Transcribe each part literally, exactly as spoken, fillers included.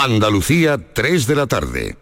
Andalucía, tres de la tarde.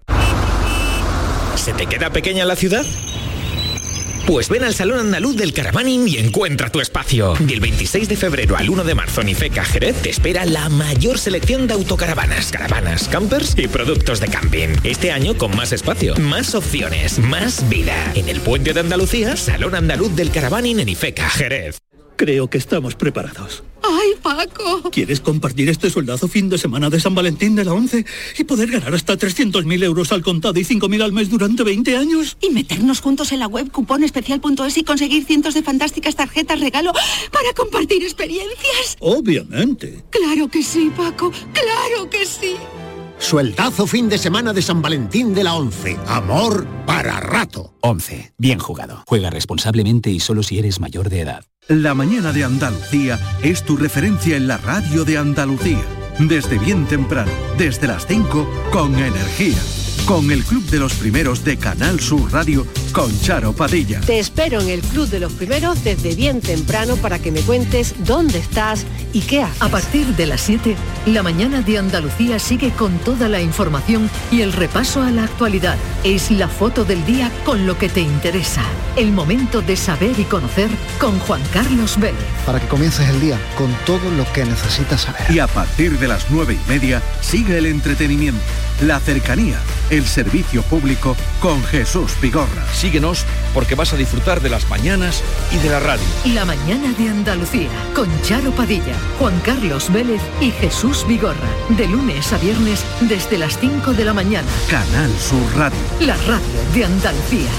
¿Se te queda pequeña la ciudad? Pues ven al Salón Andaluz del Caravaning y encuentra tu espacio. Del veintiséis de febrero al uno de marzo en Ifeca, Jerez, te espera la mayor selección de autocaravanas, caravanas, campers y productos de camping. Este año con más espacio, más opciones, más vida. En el Puente de Andalucía, Salón Andaluz del Caravaning en Ifeca, Jerez. Creo que estamos preparados. ¡Ay, Paco! ¿Quieres compartir este sueldazo fin de semana de San Valentín de la ONCE y poder ganar hasta trescientos mil euros al contado y cinco mil al mes durante veinte años? Y meternos juntos en la web cuponespecial punto es y conseguir cientos de fantásticas tarjetas regalo para compartir experiencias. Obviamente. Claro que sí, Paco. Claro que sí. Sueldazo fin de semana de San Valentín de la ONCE. Amor para rato. ONCE. Bien jugado. Juega responsablemente y solo si eres mayor de edad. La mañana de Andalucía es tu referencia en la radio de Andalucía. Desde bien temprano, desde las cinco, con energía. Con el Club de los Primeros de Canal Sur Radio, con Charo Padilla. Te espero en el Club de los Primeros desde bien temprano para que me cuentes dónde estás y qué haces. A partir de las siete, la mañana de Andalucía sigue con toda la información y el repaso a la actualidad. Es la foto del día con lo que te interesa. El momento de saber y conocer con Juan Carlos Vélez. Para que comiences el día con todo lo que necesitas saber. Y a partir de las nueve y media sigue el entretenimiento, la cercanía, el servicio público con Jesús Vigorra. Síguenos porque vas a disfrutar de las mañanas y de la radio. La mañana de Andalucía con Charo Padilla, Juan Carlos Vélez y Jesús Vigorra. De lunes a viernes desde las cinco de la mañana. Canal Sur Radio. La radio de Andalucía.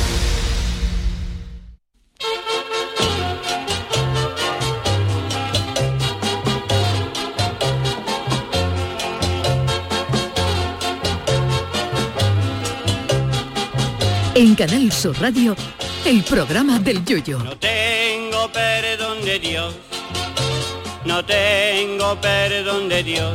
En Canal Sur Radio, el programa del Yoyo. No tengo perdón de Dios, no tengo perdón de Dios,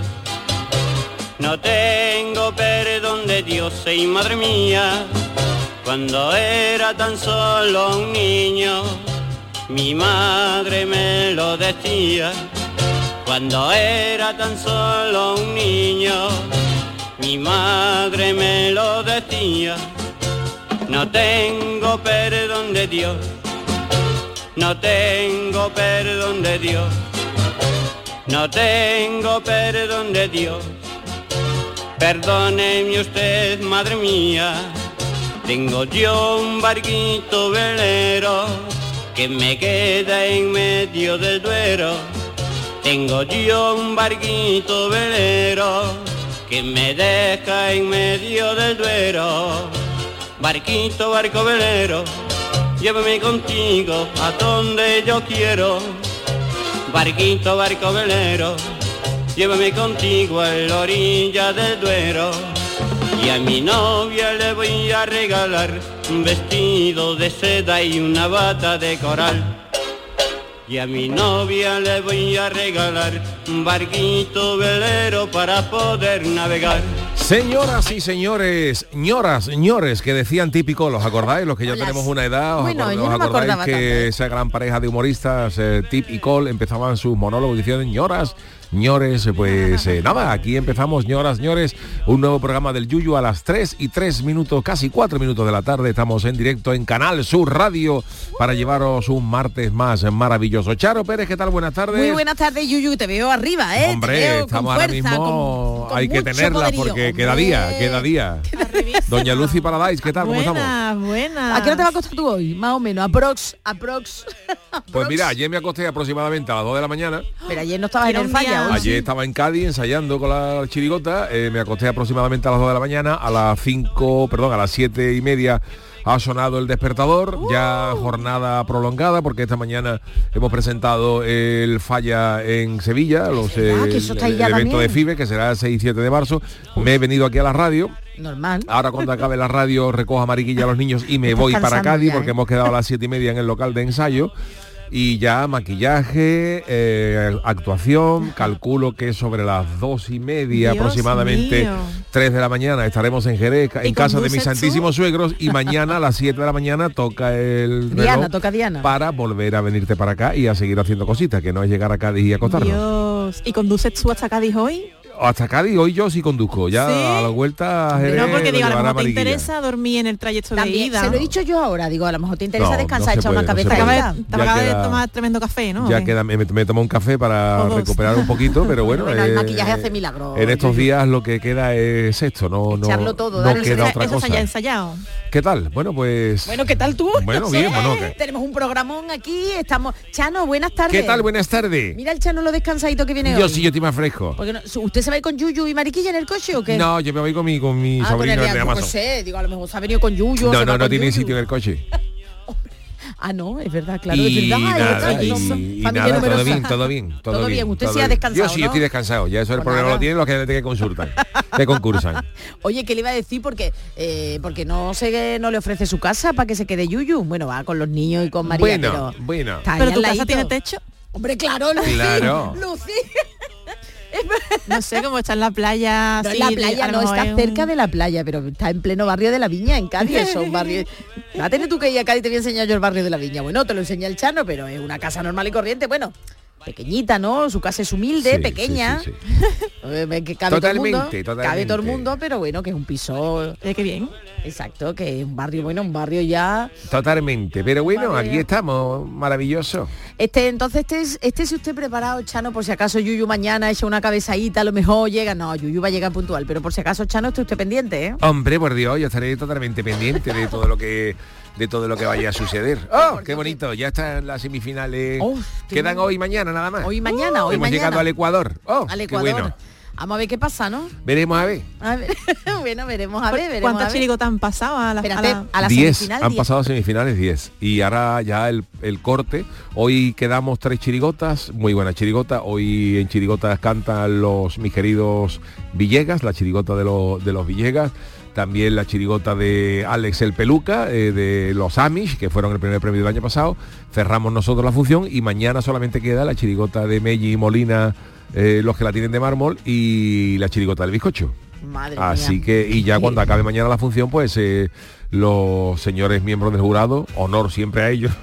no tengo perdón de Dios, y madre mía, cuando era tan solo un niño, mi madre me lo decía, cuando era tan solo un niño, mi madre me lo decía. No tengo perdón de Dios, no tengo perdón de Dios, no tengo perdón de Dios. Perdóneme usted, madre mía, tengo yo un barquito velero que me queda en medio del Duero. Tengo yo un barquito velero que me deja en medio del Duero. Barquito, barco velero, llévame contigo a donde yo quiero. Barquito, barco velero, llévame contigo a la orilla del Duero. Y a mi novia le voy a regalar un vestido de seda y una bata de coral. Y a mi novia le voy a regalar un barquito velero para poder navegar. Señoras y señores, ñoras, ñores, que decían típico, ¿los acordáis? Los que ya Hola. Tenemos una edad, ¿os, bueno, acord- yo os no me acordáis acordaba que tanto. esa gran pareja de humoristas, eh, Tip y Cole, empezaban sus monólogos diciendo ñoras, ñores? Pues eh, nada, aquí empezamos, ñoras, ñores, un nuevo programa del Yuyu a las tres y tres minutos, casi cuatro minutos de la tarde. Estamos en directo en Canal Sur Radio para llevaros un martes más maravilloso. Charo Pérez, ¿qué tal? Buenas tardes. Muy buenas tardes, Yuyu, te veo arriba, ¿eh? Hombre, te veo estamos con ahora fuerza, mismo, con, con hay que mucho tenerla poderío. porque Hombre. queda día, queda día. Doña Lucy Paradise, ¿qué tal? ¿Cómo estamos? Buenas, buenas. ¿A qué hora te va a costar tú hoy? Más o menos, aprox, aprox. Pues mira, ayer me acosté aproximadamente a las dos de la mañana. Pero ayer no estabas en el falla. Ayer sí. Estaba en Cádiz ensayando con la chirigota, eh, me acosté aproximadamente a las dos de la mañana, a las cinco, perdón, a las siete y media ha sonado el despertador, uh. ya jornada prolongada, porque esta mañana hemos presentado el Falla en Sevilla, los, eh, el, el evento también. de FIBE, que será el seis y siete de marzo. Uf. Me he venido aquí a la radio. Normal. Ahora cuando acabe la radio recojo a Mariquilla a los niños y me voy para Cádiz, ya, ¿eh? Porque hemos quedado a las siete y media en el local de ensayo. Y ya maquillaje, eh, actuación, calculo que sobre las dos y media Dios aproximadamente, mío. tres de la mañana estaremos en Jerez, en casa de mis santísimos suegros, y mañana a las siete de la mañana toca el Diana, toca Diana. Para volver a venirte para acá y a seguir haciendo cositas, que no es llegar a Cádiz y acostarnos. Dios. ¿Y conduces tú hasta Cádiz hoy? hasta Cádiz, hoy yo sí conduzco, ya ¿Sí? a la vuelta Jerez, no, porque digo, a lo mejor te Mariquilla. interesa dormir en el trayecto También, de ida. se lo he dicho yo ahora, digo, a lo mejor te interesa No, descansar, no se echar una puede, no cabeza. se puede. ida. Te acabas de queda- tomar tremendo café, ¿no? Ya ¿O qué? queda, me, me tomo un café para O dos. recuperar un poquito, pero bueno, Bueno, el eh, maquillaje hace milagros. en estos días lo que queda es esto, no, no, Echarlo todo, no darle queda esa- otra Eso cosa. está ya ensayado. ¿Qué tal? Bueno, pues... Bueno, ¿qué tal tú? Bueno, No bien, sé, bueno, ¿qué? tenemos un programón aquí, estamos... Chano, buenas tardes. ¿Qué tal? Buenas tardes. Mira el Chano lo descansadito que viene Yo hoy. sí, yo estoy más fresco. Porque no- ¿Usted se va a ir con Yuyu y Mariquilla en el coche o qué? No, yo me voy con mi, con mi ah, con sobrino el de de Amazon. No sé, digo, a lo mejor se ha venido con Yuyu. o No, se no, va no con tiene Yuyu. sitio en el coche. Ah, no, es verdad, claro. y es verdad. nada, es y, verdad. y Familia nada, todo numerosa. bien, todo bien, todo, Todo bien, usted sí ha bien. descansado, Yo sí, ¿no? yo estoy descansado, ya eso el Pues problema nada. lo tienen los que, que concursan, que concursan. Oye, ¿qué le iba a decir? Porque eh, porque no sé, no le ofrece su casa para que se quede Yuyu. Bueno, va con los niños y con María, Bueno, pero... bueno. está ahí Pero al tu casa ladito. tiene techo. Hombre, claro, Lucy. Claro. Lucy. No sé cómo está en la playa. No, así, en la playa, a lo no, mejor está es cerca un- de la playa, pero está en pleno barrio de la Viña, en Cádiz, eso, un barrio... Va a tener tú que ir a Cádiz, te voy a enseñar yo el barrio de la Viña. Bueno, te lo enseña el Chano, pero es una casa normal y corriente, bueno, pequeñita, ¿no? Su casa es humilde, Sí, pequeña. sí, sí, sí. Eh, que cabe todo el mundo, Totalmente, totalmente. cabe todo el mundo, pero bueno, que es un piso... Eh, qué bien. Exacto, que es un barrio, bueno, un barrio ya... Totalmente, pero bueno, Madre aquí mía. estamos, maravilloso. Este, entonces, este, es- este si usted preparado, Chano, por si acaso Yuyu mañana echa una cabezadita, a lo mejor llega, no, Yuyu va a llegar puntual, pero por si acaso, Chano, esté usted pendiente, ¿eh? Hombre, por Dios, yo estaré totalmente pendiente de todo lo que de todo lo que vaya a suceder. ¡Oh, qué bonito! Ya están las semifinales. Oh, Quedan tengo- hoy y mañana nada más. Hoy y mañana, hoy Hemos mañana. llegado al Ecuador. ¡Oh, Al qué Ecuador. bueno! Vamos a ver qué pasa, ¿no? Veremos a ver. A ver, bueno, veremos a ver, veremos ¿Cuántas a ver. chirigotas han pasado a la, Espérate, a la- a la diez, semifinal, han diez. pasado semifinales diez. Y ahora ya el, el corte. Hoy quedamos tres chirigotas, muy buena chirigota. Hoy en chirigotas cantan los mis queridos Villegas, la chirigota de, los de los Villegas. También la chirigota de Alex el Peluca, eh, de los Amish, que fueron el primer premio del año pasado. Cerramos nosotros la función y mañana solamente queda la chirigota de Melli y Molina, eh, los que la tienen de mármol, y la chirigota del bizcocho. Madre Así mía. que, y ya cuando acabe mañana la función, pues eh, los señores miembros del jurado, honor siempre a ellos,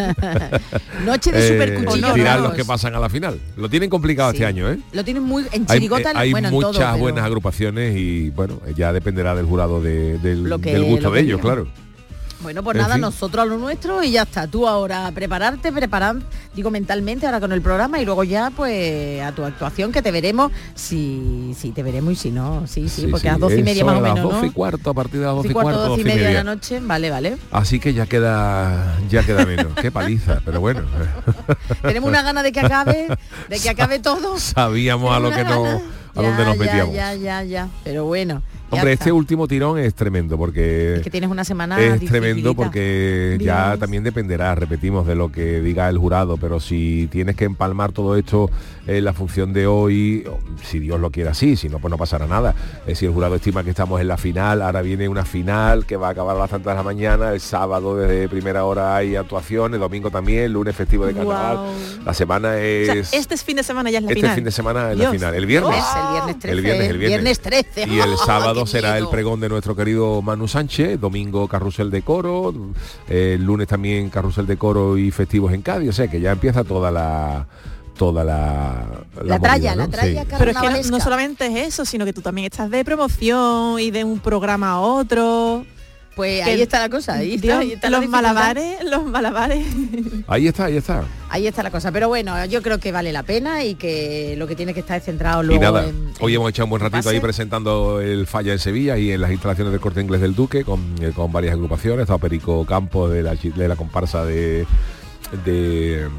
Noche de eh, supercuchillos. dirán los raros. que pasan a la final. Lo tienen complicado Sí. este año, ¿eh? Lo tienen muy en Hay, chirigota, eh, hay bueno, en muchas todo, pero buenas agrupaciones y bueno, ya dependerá del jurado de- del, Lo que- del gusto lo de que ellos, digan. claro. Bueno, pues En nada, fin. nosotros a lo nuestro y ya está. Tú ahora a prepararte, preparar, digo mentalmente ahora con el programa y luego ya pues a tu actuación que te veremos, si, si te veremos y si no, sí, sí, Sí, porque sí, a las doce y media eso más a o las menos, doce ¿no? y cuarto, a partir de las doce doce y cuarto, doce doce y media de la noche, vale, vale. Así que ya queda, ya queda menos. Qué paliza, pero bueno. Tenemos una gana de que acabe, de que acabe todo. Sabíamos a lo que no, a Ya, dónde nos ya, metíamos. Ya, ya, ya, pero bueno. ya Hombre, está. este último tirón es tremendo porque Es que tienes una semana es dificilita. tremendo porque ya Dios. también dependerá, repetimos, de lo que diga el jurado, pero si tienes que empalmar todo esto en la función de hoy, si Dios lo quiere así, si no, pues no pasará nada. Eh, si el jurado estima que estamos en la final, ahora viene una final que va a acabar a las tantas de la mañana, el sábado desde primera hora hay actuaciones, domingo también, lunes festivo de carnaval. Guau. La semana O es... sea, este fin de semana ya es la este final. fin de semana es la Dios. final. El viernes. Es el viernes trece. El viernes, el viernes. trece. Y el ¡Oh, sábado qué será el miedo! pregón de nuestro querido Manu Sánchez, domingo carrusel de coro, eh, el lunes también carrusel de coro y festivos en Cádiz, o sea que ya empieza toda la toda la La movida, tralla, ¿no? la tralla Sí. Pero es que no, carnavalesca. no solamente es eso, sino que tú también estás de promoción y de un programa a otro. Pues Que- ahí está la cosa, ahí está, Dios, ahí está la los dificultad. malabares, los malabares. Ahí está, ahí está. Ahí está la cosa, pero bueno, yo creo que vale la pena y que lo que tiene que estar es centrado luego Y nada, en, hoy en- hemos echado un buen en ratito ahí pase. presentando el Falla en Sevilla y en las instalaciones del Corte Inglés del Duque con, eh, con varias agrupaciones. Estaba Perico Campos de la, chi- de la comparsa de de,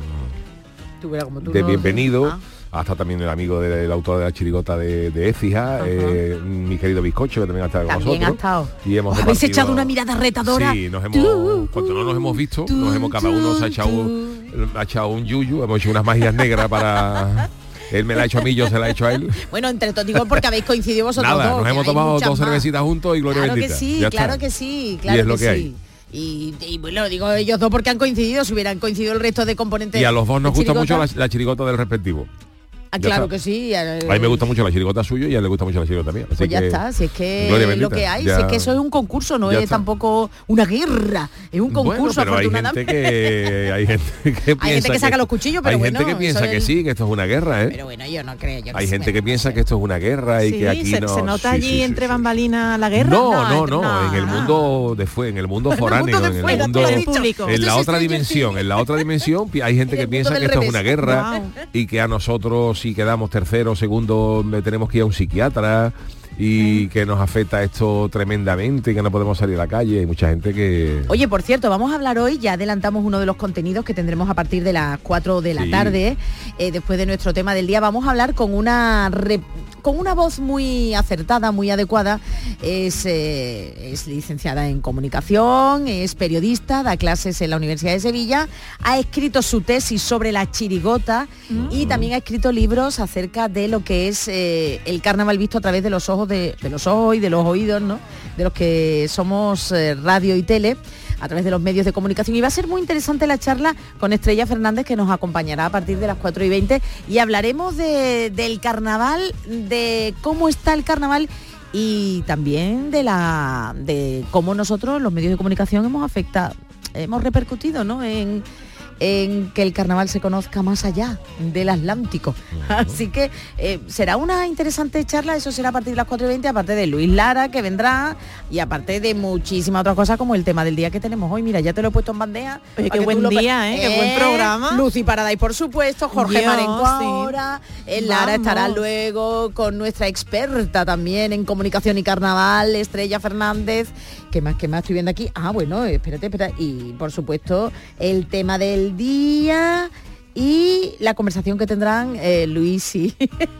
Tú verás como tú de no- Bienvenido. Ah. Hasta también el amigo del autor de la chirigota de, de Écija, eh, mi querido Bizcocho, que también ha estado con También ha nosotros. estado. Y hemos Habéis repartido- echado una mirada retadora. Sí, nos hemos, Tú, cuando no nos hemos visto, tú, nos hemos, cada uno se ha echado, ha echado un yuyu, hemos hecho unas magias negras para... Él me la ha hecho a mí, yo se la he hecho a él. Bueno, entre todos digo porque habéis coincidido vosotros Nada, dos. nos que hemos hay tomado muchas dos más. cervecitas juntos y gloria Claro bendita. que sí, Ya claro está. que sí, claro es lo que, que sí. hay. Y, y bueno, digo ellos dos porque han coincidido, si hubieran coincidido el resto de componentes. Y a los dos nos de gusta mucho chirigota. la, la chirigota del respectivo. Ah, claro que sí. A mí me gusta mucho la chirigota suyo y a él le gusta mucho la chirigota mía. Así pues ya que, está, si es que bendita, lo que hay, ya, si es que eso es un concurso, no es está. tampoco una guerra, es un concurso, bueno, pero hay gente que hay gente que piensa hay gente que saca los cuchillos, pero hay bueno, gente que piensa del... que sí, que esto es una guerra, ¿eh? Pero bueno, yo no creo. Yo hay que gente sí, que piensa que esto es una guerra y sí, que aquí se, no. se nota sí, allí sí, sí, entre sí. bambalinas la guerra. No, no, no, no, no, en el mundo de fue, en el mundo foráneo, en el en fuera, el mundo, todo público. en la Esto otra sí, dimensión, en la otra dimensión pi- hay gente En que el piensa mundo que del esto es revés. una guerra Wow. y que a nosotros si quedamos tercero, segundo, me tenemos que ir a un psiquiatra y que nos afecta esto tremendamente y que no podemos salir a la calle. Hay mucha gente que... Oye, por cierto, vamos a hablar hoy, ya adelantamos uno de los contenidos que tendremos a partir de las cuatro de la Sí. tarde, eh, después de nuestro tema del día. Vamos a hablar con una re- con una voz muy acertada, muy adecuada. Es, eh, es licenciada en comunicación, es periodista, da clases en la Universidad de Sevilla, ha escrito su tesis sobre la chirigota mm. y también ha escrito libros acerca de lo que es eh, el carnaval visto a través de los ojos de, de los ojos y de los oídos, ¿no? De los que somos eh, radio y tele, a través de los medios de comunicación. Y va a ser muy interesante la charla con Estrella Fernández, que nos acompañará a partir de las cuatro y veinte, y hablaremos de, del carnaval, de cómo está el carnaval y también de la de cómo nosotros, los medios de comunicación, hemos afectado, hemos repercutido, ¿no? en en que el carnaval se conozca más allá del Atlántico. Uh-huh. Así que eh, será una interesante charla, eso será a partir de las cuatro y veinte, aparte de Luis Lara, que vendrá, y aparte de muchísimas otras cosas, como el tema del día que tenemos hoy. Mira, ya te lo he puesto en bandeja. Oye, qué buen día, ¿eh? Qué buen programa. Lucy Paradise, por supuesto, Jorge Yo, Marenco sí. ahora, el Lara Vamos. estará luego con nuestra experta también en comunicación y carnaval, Estrella Fernández. ¿Qué más, qué más estoy viendo aquí? Ah, bueno, espérate, espérate. Y, por supuesto, el tema del día y la conversación que tendrán eh, Luis y,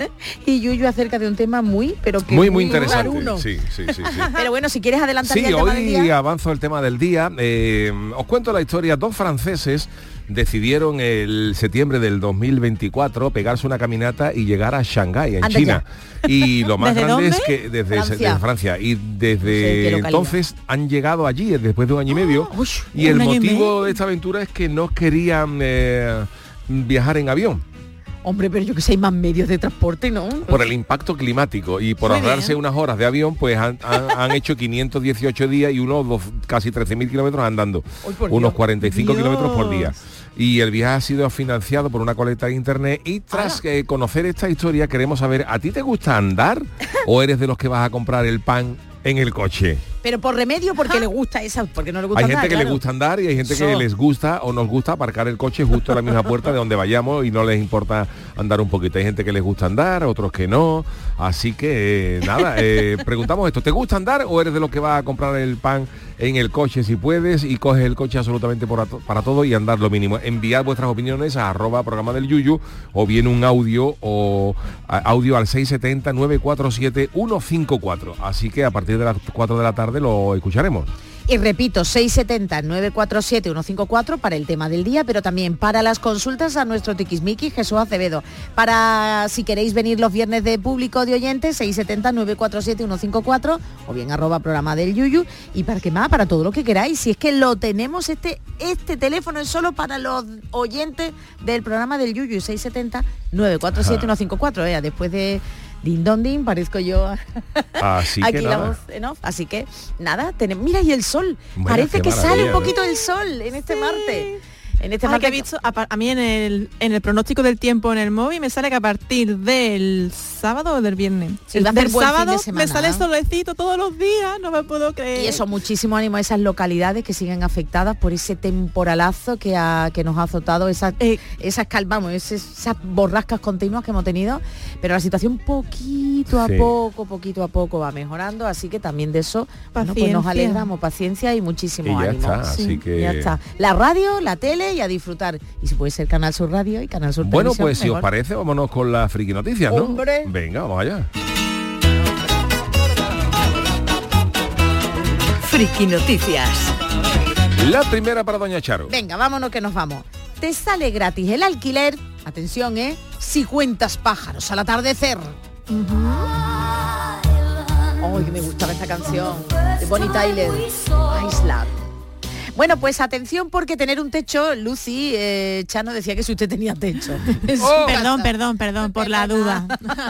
y Yuyu acerca de un tema muy, pero que muy, muy muy interesante. raruno. Sí, sí, sí, sí. Pero bueno, si quieres adelantar Sí, ya el tema del hoy día. avanzo el tema del día. Eh, os cuento la historia. Dos franceses decidieron el septiembre del dos mil veinticuatro pegarse una caminata y llegar a Shanghái, en Anda China. ya. Y lo más ¿Desde grande dónde? es que desde Francia. desde Francia. Y Sí, desde qué localidad. entonces han llegado allí después de un año y medio. Uy, y el un año y motivo medio. de esta aventura es que no querían eh, viajar en avión. Hombre, pero yo que sé, hay más medios de transporte, ¿no? Por el impacto climático y por Muy ahorrarse bien. unas horas de avión, pues han, han- han hecho quinientos dieciocho días y unos dos- casi trece mil kilómetros andando, Uy, por unos Dios. cuarenta y cinco Dios. kilómetros por día. Y el viaje ha sido financiado por una colecta de internet y tras eh, conocer esta historia queremos saber, ¿a ti te gusta andar o eres de los que vas a comprar el pan en el coche? Pero por remedio, porque le gusta esa, porque no le gusta Hay gente andar, que claro. le gusta andar y hay gente que Eso. les gusta o nos gusta aparcar el coche justo a la misma puerta de donde vayamos y no les importa andar un poquito. Hay gente que les gusta andar, otros que no. Así que eh, nada, eh, preguntamos esto, ¿te gusta andar o eres de los que va a comprar el pan en el coche si puedes y coges el coche absolutamente por ato- para todo y andar lo mínimo? Enviad vuestras opiniones a arroba programa del Yuyu o bien un audio o a, audio al seis siete cero, nueve cuatro siete, uno cinco cuatro. Así que a partir de las cuatro de la tarde lo escucharemos. Y repito, seis siete cero, nueve cuatro siete, uno cinco cuatro para el tema del día, pero también para las consultas a nuestro tiquismiqui Jesús Acevedo. Para si queréis venir los viernes de público de oyentes, seis siete cero, nueve cuatro siete, uno cinco cuatro o bien arroba programa del Yuyu. Y para qué más, para todo lo que queráis. Si es que lo tenemos, este, este teléfono es solo para los oyentes del programa del Yuyu, seis siete cero, nueve cuatro siete, uno cinco cuatro. Eh, después de Din don din, parezco yo Así aquí que la nada. voz en off. Así que nada, tenemos, mira, y el sol. Bueno, Parece qué que sale maravilla, un ¿no? poquito el sol en este martes. En este Ay, martes que he visto, a, pa- a mí en el, en el pronóstico del tiempo en el móvil me sale que a partir del sábado o del viernes. Sí, el va a hacer del buen fin de sábado semana. me sale solecito todos los días, no me puedo creer. Y eso, muchísimo ánimo a esas localidades que siguen afectadas por ese temporalazo que, ha, que nos ha azotado, esas, Eh, esas calmamos, esas borrascas continuas que hemos tenido, pero la situación poquito a Sí. poco, poquito a poco va mejorando, así que también de eso bueno, pues nos Paciencia. alegramos, paciencia y muchísimo Y ya ánimo. está, así que- Ya está. La radio, la tele y a disfrutar. Y si puede ser Canal Sur Radio y Canal Sur Bueno, Televisión, pues si os mejor. parece, vámonos con las friki noticias, ¿no? ¡Hombre! Venga, vamos allá. Friki Noticias. La primera para Doña Charo. Venga, vámonos que nos vamos. Te sale gratis el alquiler, atención, ¿eh? Si cuentas pájaros al atardecer. Ay, que me gustaba esta canción de Bonnie Tyler, Isla. Bueno, pues atención porque tener un techo, Lucy, eh, Chano decía que si usted tenía techo. Oh, perdón, perdón, perdón, por la duda.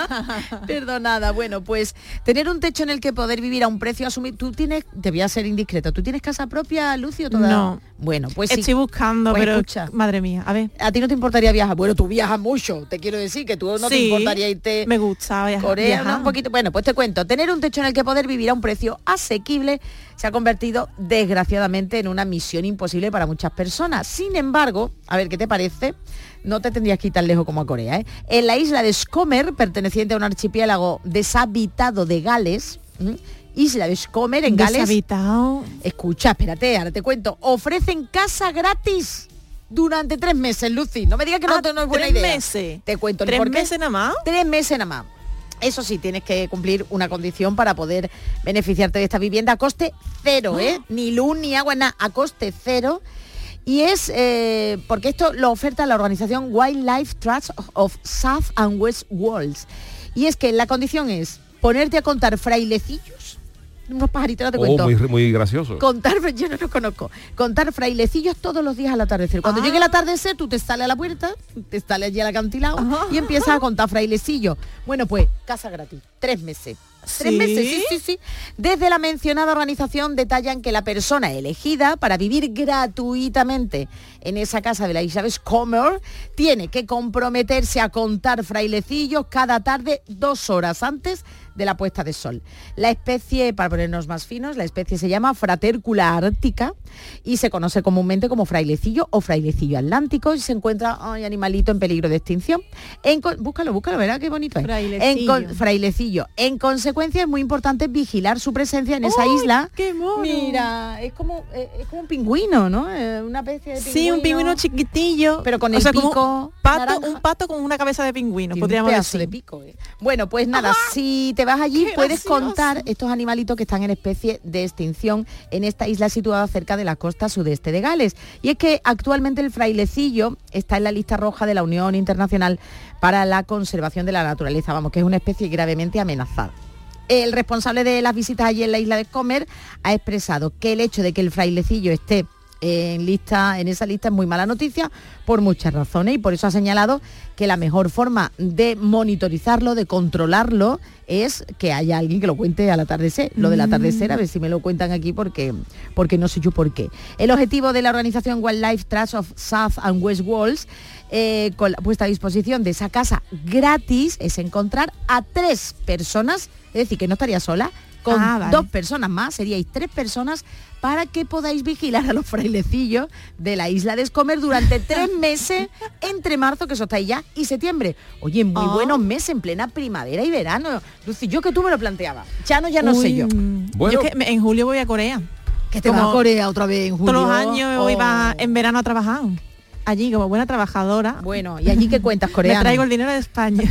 Perdonada. Bueno, pues tener un techo en el que poder vivir a un precio asumido. Tú tienes, te voy a ser indiscreto, ¿tú tienes casa propia, Lucy, o toda? No. Bueno, pues estoy sí. buscando, Pues pero escucha. madre mía, a ver. ¿A ti no te importaría viajar? Bueno, tú viajas mucho, te quiero decir que tú no Sí, te importaría irte. Me gusta viajar. Corea, viajar. ¿no? Un poquito. Bueno, pues te cuento. Tener un techo en el que poder vivir a un precio asequible se ha convertido, desgraciadamente, en una misión imposible para muchas personas. Sin embargo, a ver, ¿qué te parece? No te tendrías que ir tan lejos como a Corea, ¿eh? En la isla de Skomer, perteneciente a un archipiélago deshabitado de Gales, ¿m? Isla de Skomer, en Gales. Deshabitado. Escucha, espérate, ahora te cuento. Ofrecen casa gratis durante tres meses, Lucy. No me digas que Ah, no, no es buena tres idea. meses. Te cuento el ¿Tres porqué. meses nada más? Tres meses nada más. Eso sí, tienes que cumplir una condición para poder beneficiarte de esta vivienda a coste cero, ¿eh? Ni luz, ni agua, nada, a coste cero. Y es eh, porque esto lo oferta la organización Wildlife Trust of South and West Wales. Y es que la condición es ponerte a contar frailecillos, unos pajaritos, no te Oh, cuento. muy, muy gracioso. Contar, yo no los conozco, contar frailecillos todos los días al atardecer. Cuando Ah. llegue el atardecer, tú te sales a la puerta, te sales allí al acantilado y empiezas a contar frailecillos. Bueno, pues, casa gratis, tres meses. Tres ¿Sí? meses, sí, sí, sí. Desde la mencionada organización detallan que la persona elegida para vivir gratuitamente en esa casa de la isla de Skomer tiene que comprometerse a contar frailecillos cada tarde dos horas antes de la puesta de sol. La especie, para ponernos más finos, la especie se llama Fratercula arctica y se conoce comúnmente como frailecillo o frailecillo atlántico y se encuentra ay, animalito en peligro de extinción. En, búscalo, búscalo, verá qué bonito es. Frailecillo. En, frailecillo. En consecuencia es muy importante vigilar su presencia en esa ¡Ay, isla. qué mono! Mira, es como, eh, es como un pingüino, ¿no? Eh, una especie de pingüino. Sí, un pingüino chiquitillo. Pero con o el sea, como pico un pato, naranja. un pato con una cabeza de pingüino, Tiene podríamos un pedazo decir. de pico, ¿eh? Bueno, pues nada, si te vas allí Qué puedes gracioso. contar estos animalitos que están en especie de extinción en esta isla situada cerca de la costa sudeste de Gales. Y es que actualmente el frailecillo está en la lista roja de la Unión Internacional para la Conservación de la Naturaleza, vamos, que es una especie gravemente amenazada. El responsable de las visitas allí en la isla de Skomer ha expresado que el hecho de que el frailecillo esté en lista, en esa lista es muy mala noticia por muchas razones y por eso ha señalado que la mejor forma de monitorizarlo, de controlarlo, es que haya alguien que lo cuente al atardecer. Lo del atardecer, a ver si me lo cuentan aquí porque, porque no sé yo por qué. El objetivo de la organización Wildlife Trust of South and West Wales, eh, con la puesta a disposición de esa casa gratis, es encontrar a tres personas, es decir, que no estaría sola, con Ah, vale. dos personas más, seríais tres personas, para que podáis vigilar a los frailecillos de la isla de Skomer durante tres meses entre marzo, que eso está ahí ya, y septiembre. Oye, muy Oh. buenos meses, en plena primavera y verano. Lucy, yo que tú me lo planteabas. Ya no, ya no Uy, sé yo. Bueno. Yo que me- en julio voy a Corea. Que te Como vas a Corea otra vez en julio. Todos los años Oh. iba en verano a trabajar. Allí, como buena trabajadora. Bueno, ¿y allí qué cuentas, Me coreano? traigo el dinero de España.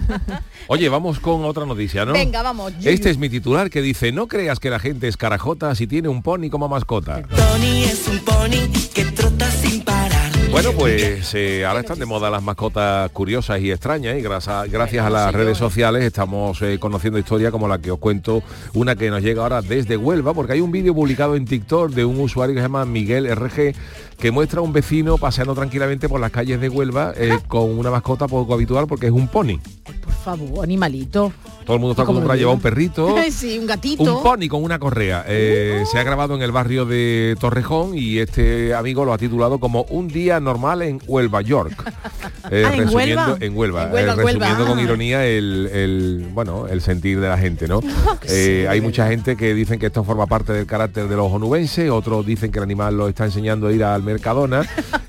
Oye, vamos con otra noticia, ¿no? Venga, vamos. Yuyu. Este es mi titular que dice, no creas que la gente es carajota si tiene un pony como mascota. Tony es un pony que trota sin parar. Bueno, pues eh, ahora están de moda las mascotas curiosas y extrañas y gracias, gracias a las redes sociales estamos eh, conociendo historias como la que os cuento, una que nos llega ahora desde Huelva, porque hay un vídeo publicado en TikTok de un usuario que se llama Miguel R G, que muestra a un vecino paseando tranquilamente por las calles de Huelva eh, con una mascota poco habitual porque es un pony. Por favor, animalito. Todo el mundo está ¿Y cómo acostumbrado a lo llevar un lleva? perrito. Sí, un gatito. Un pony con una correa. Eh, Se ha grabado en el barrio de Torrejón y este amigo lo ha titulado como Un día normal en Huelva, York. Eh, Ah, ¿en resumiendo, Huelva? en Huelva, En Huelva, eh, en Huelva. resumiendo con Ah. ironía el, el, bueno, el sentir de la gente, ¿no? Eh, sí, hay de mucha gente que dicen que esto forma parte del carácter de los onubenses, otros dicen que el animal lo está enseñando a ir al Mercadona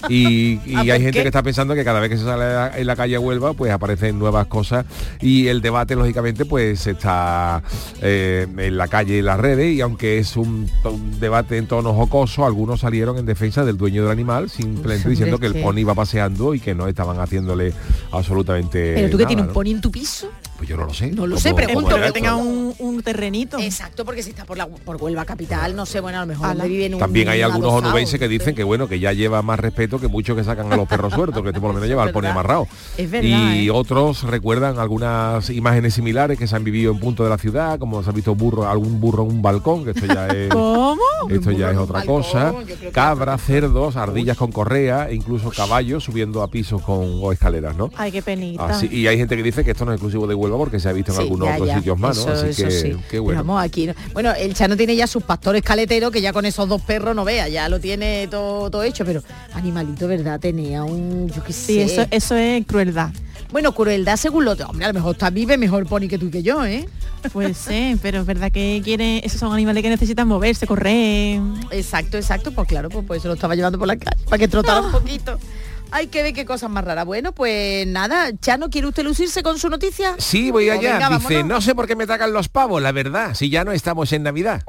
y, y ¿Ah, hay por gente qué? que está pensando que cada vez que se sale a- en la calle a Huelva pues aparecen nuevas cosas y el debate lógicamente pues está eh, en la calle y en las redes y aunque es un, un debate en tono jocoso, algunos salieron en defensa del dueño del animal simplemente Uf, diciendo hombre, que el es que- pony iba paseando y que no estaban haciéndole absolutamente Pero tú que nada, tienes un ¿no? pony en tu piso. Pues yo no lo sé. No lo ¿Cómo- sé, cómo pregunto, era que esto? tenga un, un terrenito. Exacto, porque si está por la por Huelva capital, no sé, bueno, a lo mejor Ala. donde viven un También hay algunos adosado, onubenses que no sé. dicen que bueno, que ya lleva más respeto que muchos que sacan a los perros sueltos, que este por lo menos lleva al Es pony verdad. amarrado. Es verdad, Y ¿eh? otros recuerdan algunas imágenes similares que se han vivido en puntos de la ciudad, como se ha visto burro, algún burro en un balcón, que esto ya es ¿Cómo? Esto ya es otra balcón, cosa. Cabras, cerdos, ardillas Uy. con correa, e incluso caballos subiendo a pisos con o escaleras, ¿no? Ay, qué penita. Así, y hay gente que dice que esto no es exclusivo de Huelva porque se ha visto en Sí, algunos ya, otros ya. sitios más, ¿no? Eso- Así eso que, sí. qué bueno. Vamos, aquí, bueno, el Chano tiene ya sus pastores caleteros, que ya con esos dos perros no vea, ya lo tiene todo, todo hecho, pero animalito, ¿verdad? Tenía un, yo qué sé. Sí, eso, eso es crueldad. Bueno, crueldad según lo... Hombre, a lo mejor está vive mejor pony que tú y que yo, ¿eh? Pues sí, pero es verdad que quiere, esos son animales que necesitan moverse, correr. Exacto, exacto, pues claro, pues, pues se lo estaba llevando por la calle, para que trotara un poquito. Hay que ver qué cosas más raras. Bueno, pues nada, Chano, ¿quiere usted lucirse con su noticia? Sí, voy Pues allá. venga, Dice, vámonos. no sé por qué me atacan los pavos, la verdad, si ya no estamos en Navidad.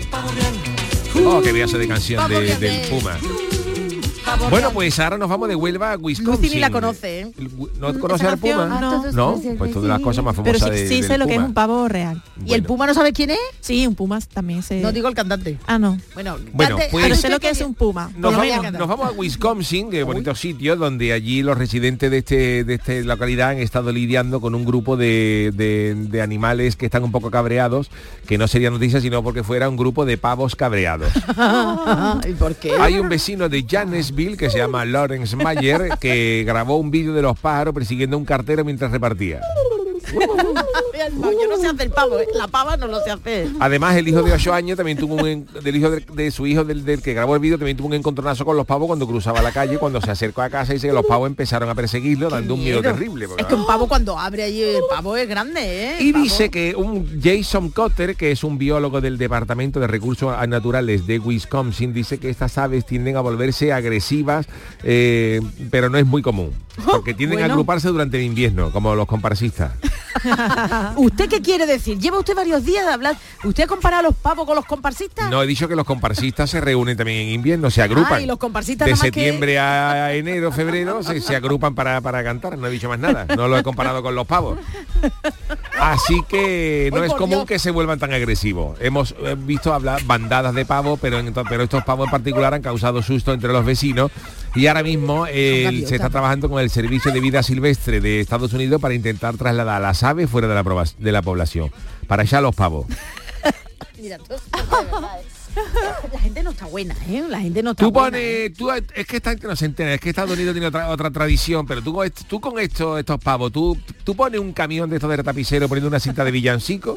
Oh, qué pedazo de canción de- del Puma. Bueno, pues ahora nos vamos de Huelva a Wisconsin. Lucy ni la conoce, ¿eh? ¿No conoces al Puma? No. No, pues todas las cosas más Pero famosas sí, de, sí del sé lo que es Puma. un pavo real. ¿Y el Puma no sabe quién es? Sí, un puma también sé. No digo el cantante. Ah, no. Bueno, Bueno, cante- pues- Pero ¿usted sé lo que qué- es un puma. Nos por lo vamos, menos. nos vamos a Wisconsin, que bonito sitio, donde allí los residentes de este de esta localidad han estado lidiando con un grupo de, de- de animales que están un poco cabreados, que no sería noticia sino porque fuera un grupo de pavos cabreados. ¿Y por qué? Hay un vecino de Janesville que se llama Lawrence Mayer que grabó un vídeo de los pájaros persiguiendo a un cartero mientras repartía. Yo no sé hacer pavo, ¿eh? La pava no lo sé hacer. Además, el hijo de ocho años también tuvo un en- del hijo de, de su hijo del, del que grabó el vídeo también tuvo un encontronazo con los pavos cuando cruzaba la calle, cuando se acercó a casa y dice que los pavos empezaron a perseguirlo, dando un miedo miedo. terrible. porque, Es que un pavo cuando abre allí, el pavo es grande, ¿eh? Y El pavo. dice que un Jason Cotter, que es un biólogo del Departamento de Recursos Naturales de Wisconsin, dice que estas aves tienden a volverse agresivas, eh, pero no es muy común, porque tienden Bueno. a agruparse durante el invierno, como los comparsistas. ¿Usted qué quiere decir? ¿Lleva usted varios días de hablar? ¿Usted ha comparado a los pavos con los comparsistas? No, he dicho que los comparsistas se reúnen también en invierno, se agrupan. Ah, y los comparsistas de nada más que- septiembre a enero, febrero, se, se agrupan para, para cantar. No he dicho más nada. No lo he comparado con los pavos. Así que no Ay, es por común Dios. que se vuelvan tan agresivos. Hemos eh, visto hablar bandadas de pavos, pero, en- pero estos pavos en particular han causado susto entre los vecinos. Y ahora mismo eh, gaviotas. se está trabajando con el Servicio de Vida Silvestre de Estados Unidos para intentar trasladar a las aves fuera de la, proba- de la población. Para allá los pavos. Mira, tú- de verdad, ¿eh? La gente no está buena, ¿eh? La gente no está Tú buena. pones, tú, es que esta gente no se entera, es que Estados Unidos tiene otra, otra tradición, pero tú con, est- tú con esto, estos pavos, tú, tú pones un camión de estos de tapicero poniendo una cinta de villancico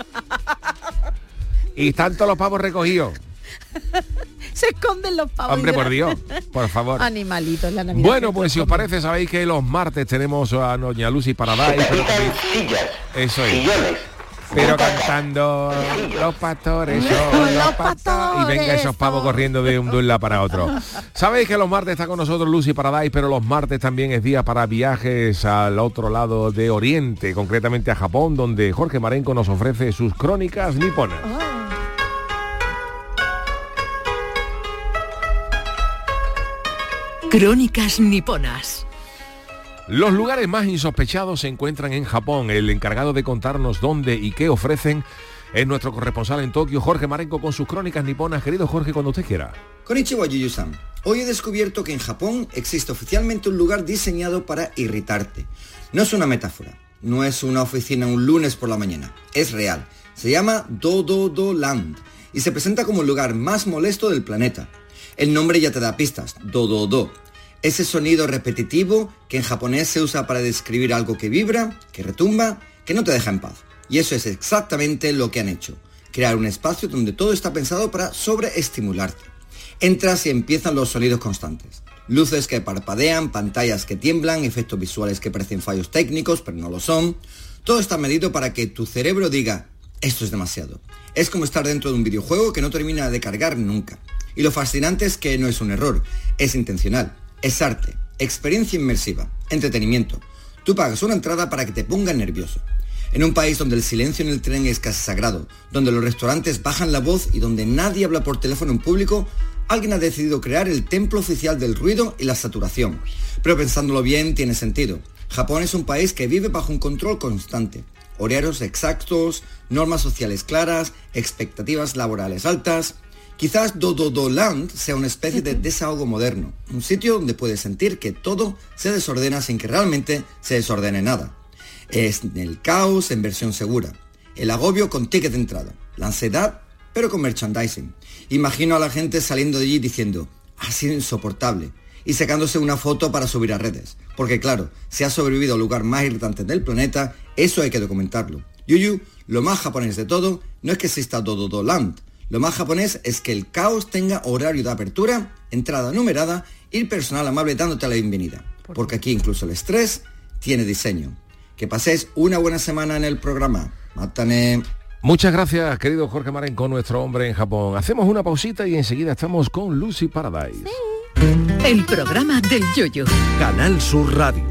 y están todos los pavos recogidos. Se esconden los pavos. Hombre, y por de- Dios, por favor. Animalitos, la Navidad. Bueno, pues si os parece, sabéis que los martes tenemos a doña Lucy Paradise. pero también- Eso es. Pero cantando los pastores son los pastores. Y venga esos pavos corriendo de un duela para otro. Sabéis que los martes está con nosotros Lucy Paradise, pero los martes también es día para viajes al otro lado de Oriente, concretamente a Japón, donde Jorge Marenco nos ofrece sus crónicas niponas. Crónicas niponas. Los lugares más insospechados se encuentran en Japón. El encargado de contarnos dónde y qué ofrecen es nuestro corresponsal en Tokio, Jorge Marenco, con sus crónicas niponas. Querido Jorge, cuando usted quiera. Konnichiwa, Yuyu-san. Hoy he descubierto que en Japón existe oficialmente un lugar diseñado para irritarte. No es una metáfora, no es una oficina un lunes por la mañana, es real. Se llama Do-Do-Do Land y se presenta como el lugar más molesto del planeta. El nombre ya te da pistas, Do-Do-Do. Ese sonido repetitivo que en japonés se usa para describir algo que vibra, que retumba, que no te deja en paz. Y eso es exactamente lo que han hecho. Crear un espacio donde todo está pensado para sobreestimularte. Entras y empiezan los sonidos constantes. Luces que parpadean, pantallas que tiemblan, efectos visuales que parecen fallos técnicos, pero no lo son. Todo está medido para que tu cerebro diga, esto es demasiado. Es como estar dentro de un videojuego que no termina de cargar nunca. Y lo fascinante es que no es un error, es intencional. Es arte, experiencia inmersiva, entretenimiento. Tú pagas una entrada para que te ponga nervioso. En un país donde el silencio en el tren es casi sagrado, donde los restaurantes bajan la voz y donde nadie habla por teléfono en público, alguien ha decidido crear el templo oficial del ruido y la saturación. Pero pensándolo bien, tiene sentido. Japón es un país que vive bajo un control constante. Horarios exactos, normas sociales claras, expectativas laborales altas. Quizás Do-Do-Do Land sea una especie de desahogo moderno, un sitio donde puedes sentir que todo se desordena sin que realmente se desordene nada. Es el caos en versión segura, el agobio con ticket de entrada, la ansiedad pero con merchandising. Imagino a la gente saliendo de allí diciendo, ha sido insoportable, y sacándose una foto para subir a redes. Porque claro, si ha sobrevivido al lugar más irritante del planeta, eso hay que documentarlo. Yuyu, lo más japonés de todo no es que exista Dododo Land. Lo más japonés es que el caos tenga horario de apertura, entrada numerada y el personal amable dándote la bienvenida. Porque aquí incluso el estrés tiene diseño. Que paséis una buena semana en el programa. Matane. Muchas gracias, querido Jorge Marenco, nuestro hombre en Japón. Hacemos una pausita y enseguida estamos con Lucy Paradise. Sí. El programa del Yoyo. Canal Sur Radio.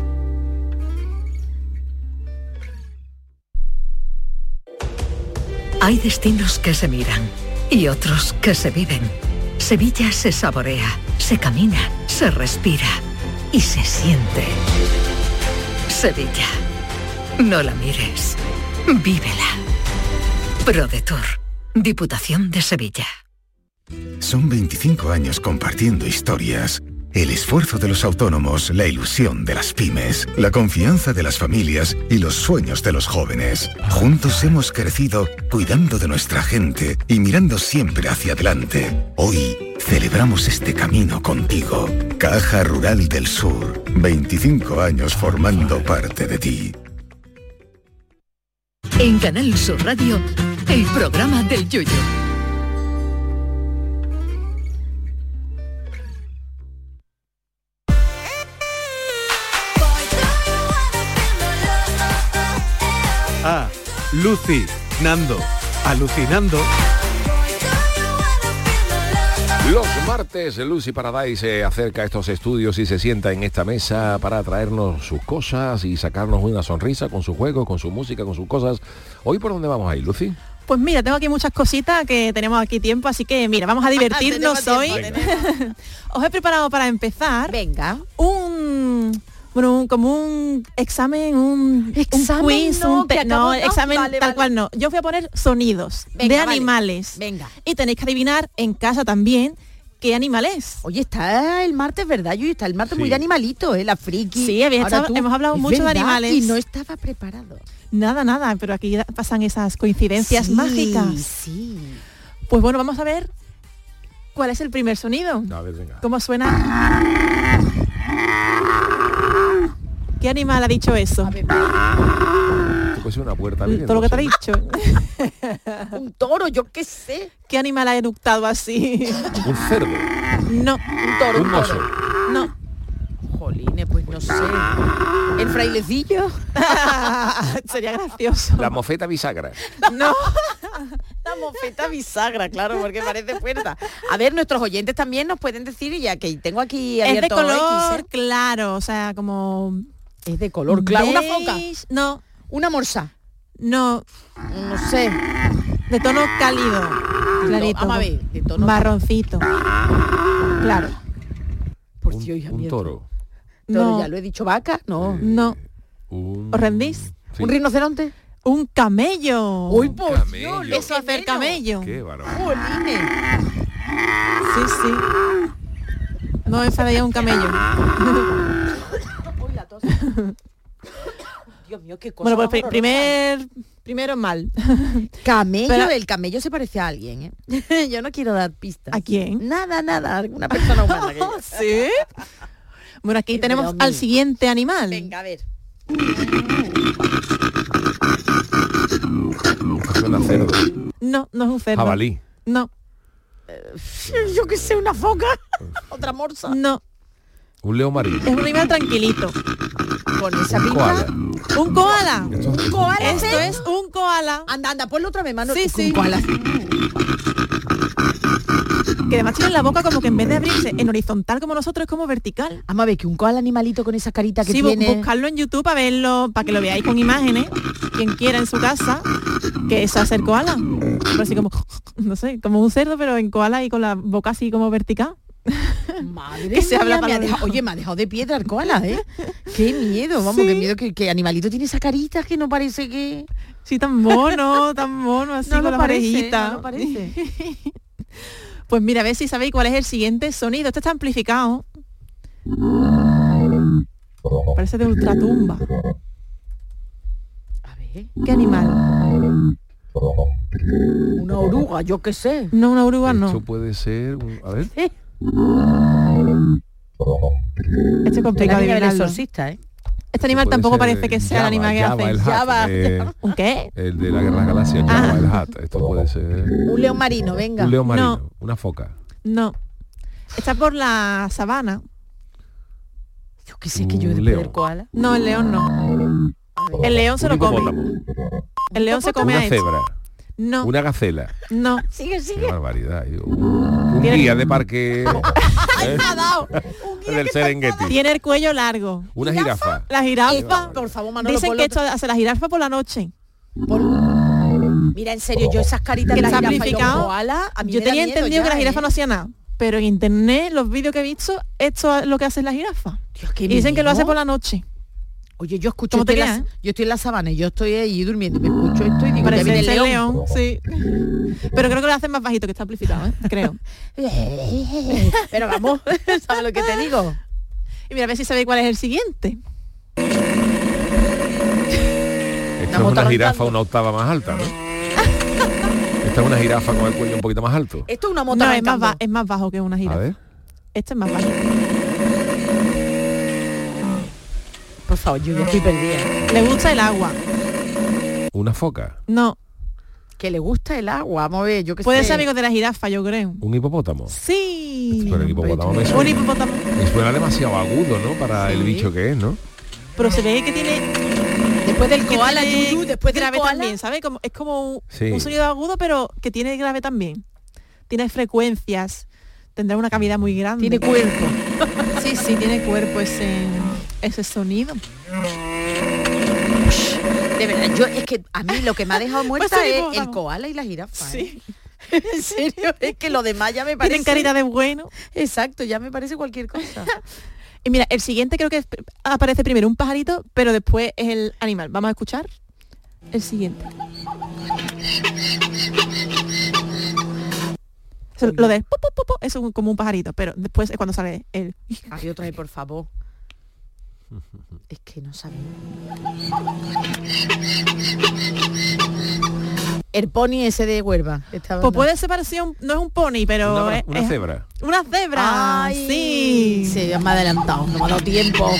Hay destinos que se miran y otros que se viven. Sevilla se saborea, se camina, se respira y se siente. Sevilla. No la mires. Vívela. ProDetour. Diputación de Sevilla. Son veinticinco años compartiendo historias. El esfuerzo de los autónomos, la ilusión de las pymes, la confianza de las familias y los sueños de los jóvenes. Juntos hemos crecido cuidando de nuestra gente y mirando siempre hacia adelante. Hoy celebramos este camino contigo. Caja Rural del Sur, veinticinco años formando parte de ti. En Canal Sur Radio, el programa del Yoyo. Ah, Lucy, Nando, alucinando. Los martes, Lucy Paradise se acerca a estos estudios y se sienta en esta mesa para traernos sus cosas y sacarnos una sonrisa con su juego, con su música, con sus cosas. ¿Hoy por dónde vamos a ir, Lucy? Pues mira, tengo aquí muchas cositas que tenemos aquí tiempo, así que mira, vamos a divertirnos hoy. Os he preparado para empezar. Venga. Un... Bueno, un, como un examen, un, examen, un quiz, no, un te, no, no, examen vale, tal vale. cual no. Yo voy a poner sonidos venga, de animales. Vale. Venga. Y tenéis que adivinar en casa también qué animal es. Oye, está el martes, ¿verdad? Yo está el martes sí. muy de animalito, ¿eh? La friki. Sí, estado, tú, hemos hablado mucho verdad, de animales. Y no estaba preparado. Nada, nada, pero aquí pasan esas coincidencias sí, mágicas. Sí. Pues bueno, vamos a ver cuál es el primer sonido. A ver, venga. ¿Cómo suena? ¿Qué animal ha dicho eso? A ver, puede ser una puerta. Todo lo que te ha dicho. Un toro, yo qué sé. ¿Qué animal ha eructado así? Un cerdo. No. Un toro. Un, un mozo. No. Jolines, pues no sé. ¿El frailecillo? Sería gracioso. La mofeta bisagra. No. La mofeta bisagra, claro, porque parece puerta. A ver, nuestros oyentes también nos pueden decir, ya que tengo aquí abierto. Es de color X, ¿eh? claro, o sea, como... Es de color claro. ¿Una foca? No. ¿Una morsa? No. No sé. De tono cálido. Clarito. Vamos a ver, de tono marroncito. Claro. Por un, Dios, un toro. No. Ya lo he dicho, vaca, no. Eh, no. Un... ¿Os rendís? Sí. ¿Un rinoceronte? Un camello. Uy, por camello. Dios, eso hace el camello. Qué bárbaro. Jolines. Sí, sí. No enfadaría un camello. Uy, la tos. Dios mío, qué cosa. Bueno, pues primer primero mal. Camello, Pero, el camello se parece a alguien, ¿eh? Yo no quiero dar pistas. ¿A quién? Nada, nada, alguna persona humana. Que ¿Sí? Bueno, aquí tenemos al siguiente animal. Venga, a ver. Suena cerdo. No, no es un cerdo. Jabalí. No. Eh, yo qué sé, una foca. Otra morsa. No. Un león marino. Es un animal tranquilito. Con esa un pinta. Koala. Un koala. Un koala. Esto es un koala. Anda, anda, ponlo otra vez, mano. Sí, un sí. Koala. Que además tiene la boca como que en vez de abrirse en horizontal como nosotros, es como vertical. Vamos a ver, que un koala animalito con esa carita que sí, tiene. Sí, buscarlo en YouTube para verlo, para que lo veáis con imágenes, quien quiera en su casa, que es hacer koala. Pero así como, no sé, como un cerdo, pero en koala y con la boca así como vertical. Madre que se mía, habla me ha para dejado, oye, me ha dejado de piedra el koala, ¿eh? Qué miedo, vamos, Sí. qué miedo que, que animalito tiene esa carita que no parece que... Sí, tan mono, tan mono, así no con lo la parece, parejita. no lo parece. Pues mira, a ver si sabéis cuál es el siguiente sonido. Este está amplificado. Parece de ultratumba. A ver. ¿Qué animal? Una oruga, yo qué sé. No, una oruga no. Esto puede ser... Un, a ver. ¿Eh? Este es complicado El adivinarlo. exorcista, ¿eh? Este animal puede tampoco ser parece que sea Java, el animal que Java, hace. el Hutt, Java. eh, ¿Un qué? el de la Guerra de las Galaxias, Java, el Hutt. Esto puede ser... Un león marino, venga. Un león marino, No. una foca. No. Está por la sabana. Yo qué sé, que yo Un después león. del koala. No, el león no. El león se Un lo come. hipopótamo. El león se come Una a este. cebra. No, Una gacela. no. Sigue, Qué sigue. barbaridad. Un, un Tiene- guía de parque ¿eh? Me ha dado. del Serengeti. Tiene el cuello largo. Una jirafa. La jirafa. Por favor, Manolo, Dicen ponlo que otra- esto hace la jirafa por la noche. Mira, en serio, yo esas caritas Que de la está jirafa y los amplificado. koalas, a mí Yo me da tenía miedo entendido ya, que la jirafa ¿eh? no hacía nada. Pero en internet, los vídeos que he visto, esto es lo que hace la jirafa. Dios, qué Y dicen que lo hace miedo. por la noche. Oye, yo escucho, ¿Cómo te estoy en queda, la, yo estoy en la sabana y yo estoy ahí durmiendo y me escucho esto y digo, ya Parece viene el el león. león, sí. Pero creo que lo hacen más bajito, que está amplificado, ¿eh? Creo. Pero vamos, ¿sabes lo que te digo? Y mira, a ver si sabéis cuál es el siguiente. Esto es moto una arrancando. jirafa una octava más alta, ¿no? Esta es una jirafa con el cuello un poquito más alto. Esto es una moto No, es más, arrancando. ba- es más bajo que una A jirafa. ver. Este es más bajo. Por favor, yo ya estoy perdida. Le gusta el agua. Una foca. No. Que le gusta el agua, vamos a ver, yo que Puede sé. ser amigo de la jirafa, yo creo. Un hipopótamo. Sí. Pero el hipopótamo me Un suena, hipopótamo. me suena demasiado agudo, ¿no? Para el Sí. bicho que es, ¿no? Pero se ve que tiene... Después del que koala, tiene Yuyu, después del grave koala. también, ¿sabes? Como, es como un, Sí. un sonido agudo, pero que tiene grave también. Tiene frecuencias. Tendrá una cavidad muy grande. Tiene cuerpo. Sí, sí, tiene cuerpo ese, ese sonido. De verdad, yo es que a mí lo que me ha dejado muerta Pues, es vamos. el koala y la jirafa. Sí. ¿eh? En serio, es que lo demás ya me parece. Tienen carita de bueno. Exacto, ya me parece cualquier cosa. Y mira, el siguiente creo que es- aparece primero un pajarito, pero después es el animal. Vamos a escuchar el siguiente. Eso, lo de pu, pu, pu, pu, es un- como un pajarito, pero después es cuando sale el... Hay otra ahí, por favor. Es que no sabemos. El pony ese de Huelva. Estaba- Pues puede ser parecido, a un- no es un pony, pero Una, es, una es- cebra. Una cebra, Ay, sí. Se me ha adelantado, no me ha dado tiempo.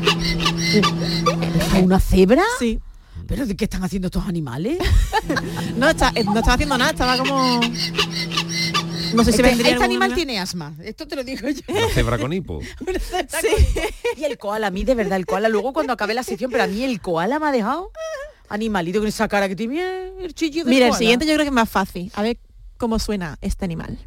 ¿Una cebra? Sí. ¿Pero de qué están haciendo estos animales? No, está, eh, no estaba haciendo nada, estaba como... No sé si Este, vendría este algún animal tiene asma, esto te lo digo yo. Una cebra con hipo. Y el koala, a mí de verdad, el koala, luego cuando acabe la sección, pero a mí el koala me ha dejado animalito con esa cara que tiene el chillo del Mira, el koala. siguiente yo creo que es más fácil. A ver cómo suena este animal.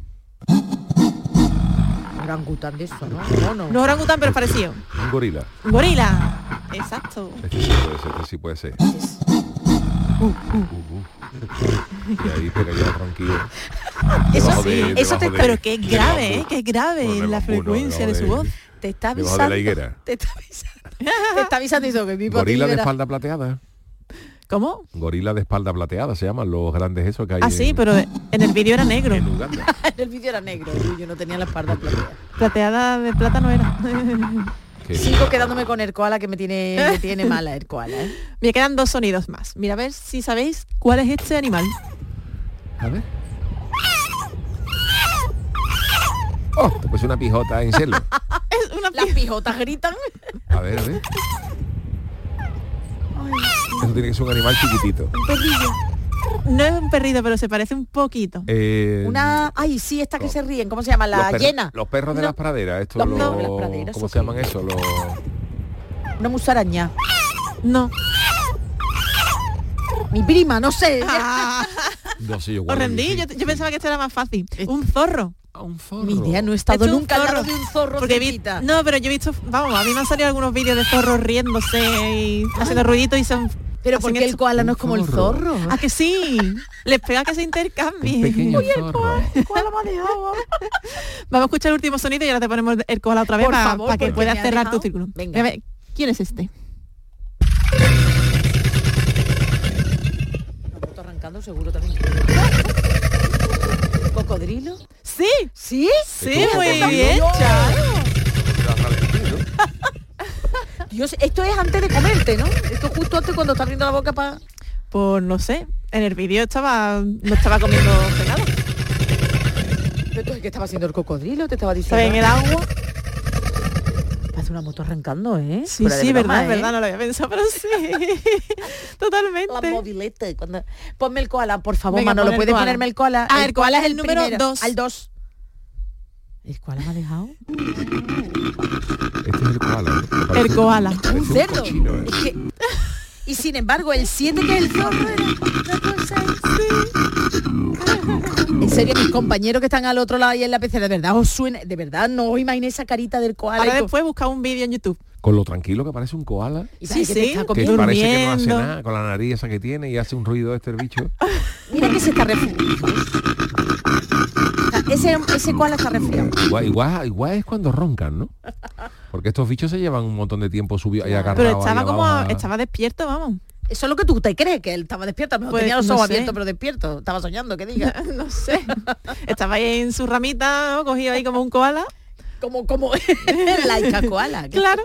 Orangután de eso, ¿no? No, no. No es orangután, pero es parecido. Un gorila. Un gorila. Exacto. Este sí puede ser, este sí puede ser. Uh, uh, uh. Y ahí pegadito tranquilo. Eso Debajo sí, de- eso te, debajo de- pero que es de grave, bambú. ¿eh? Que es grave Bueno, de la bambú, no, frecuencia de debajo su voz. Te está Debajo avisando. de la higuera. Te está avisando. Te está avisando eso, que mi Gorila de verá- espalda plateada. ¿Cómo? Gorila de espalda plateada se llaman los grandes esos que hay Ah, sí, en, pero en el vídeo era negro. en Uganda. En el vídeo era negro, yo no tenía la espalda plateada. Plateada de plata no era. Que- Sigo quedándome con el koala que me tiene, me tiene mala el koala, ¿eh? Me quedan dos sonidos más. Mira, a ver si sabéis cuál es este animal. A ver. Oh, pues una pijota en celo. Es una Las pijotas gritan. A ver, a ver. Eso tiene que ser un animal chiquitito. Un perrillo. No es un perrito, pero se parece un poquito. Eh, Una... Ay, sí, esta que se ríen. ¿Cómo se llama? los La perros- llena. Los perros de No. las praderas. Esto Los lo- perros de las praderas, ¿Cómo ¿o se qué? llaman eso? Los... Una musaraña. No. Mi prima, no sé. Ah, No sé yo os cuál es. rendí, yo, yo pensaba que esto era más fácil. Un zorro. Ah, un zorro. Mi idea, no he estado Esto es un nunca al lado zorro. de un zorro Porque vi- cerquita. no, pero yo he visto, vamos, a mí me han salido algunos vídeos de zorros riéndose y haciendo ruiditos y son... Pero hacen ¿por qué el esto. koala no es como el zorro? Ah, que sí. Les pega que se Un intercambien. pequeño zorro. Vamos a escuchar el último sonido y ahora te ponemos el koala otra vez Por para, favor, para que porque puedas me ha cerrar dejado. tu círculo. Venga. A ver, ¿quién es este? Una moto arrancando seguro también. ¿Cocodrilo? Sí, ¿Sí? sí, Esto muy es un bien, cocodrilo. Charo. Dios, esto es antes de comerte, ¿no? Esto es justo antes cuando estás abriendo la boca para... Pues no sé, en el vídeo estaba no estaba comiendo pegado. ¿Pero qué estaba haciendo el cocodrilo? Te estaba diciendo. Estaba en el agua. Hace una moto arrancando, ¿eh? Sí, Fuera de sí, broma, verdad, ¿eh? verdad, no lo había pensado, pero sí. Totalmente. La mobilete. Cuando... Ponme el koala, por favor, Venga, Manolo. pon el ¿Puedes koala. ponerme el koala? Ah, el koala es el número primero, dos. Al dos. ¿El koala me ha dejado? Este es el koala. ¿eh? El koala. Parece Un cerdo. cochino, ¿eh? Es que... Y sin embargo, el siete, que es el zorro, era una cosa así. En serio, mis compañeros que están al otro lado y en la pecera, de verdad os suena, de verdad no os imaginéis esa carita del koala. Ahora y con- después buscar un vídeo en YouTube. Con lo tranquilo que parece un koala. y Sí, parece que sí, está Que comiendo. parece que no hace durmiendo. nada con la nariz esa que tiene y hace un ruido este el bicho. Mira que se está resfriando. Ese, ese koala está resfriado. Igual, igual, igual es cuando roncan, ¿no? Porque estos bichos se llevan un montón de tiempo subidos ahí agarrados. Pero estaba ahí como abajo a- estaba despierto, vamos. Eso es lo que tú te crees, que él estaba despierto. A lo mejor Pues, tenía los no ojos sé. abiertos, pero despierto. Estaba soñando, que diga. No sé. Estaba ahí en su ramita, ¿no? Cogido ahí como un koala. Como, como laica koala. Claro.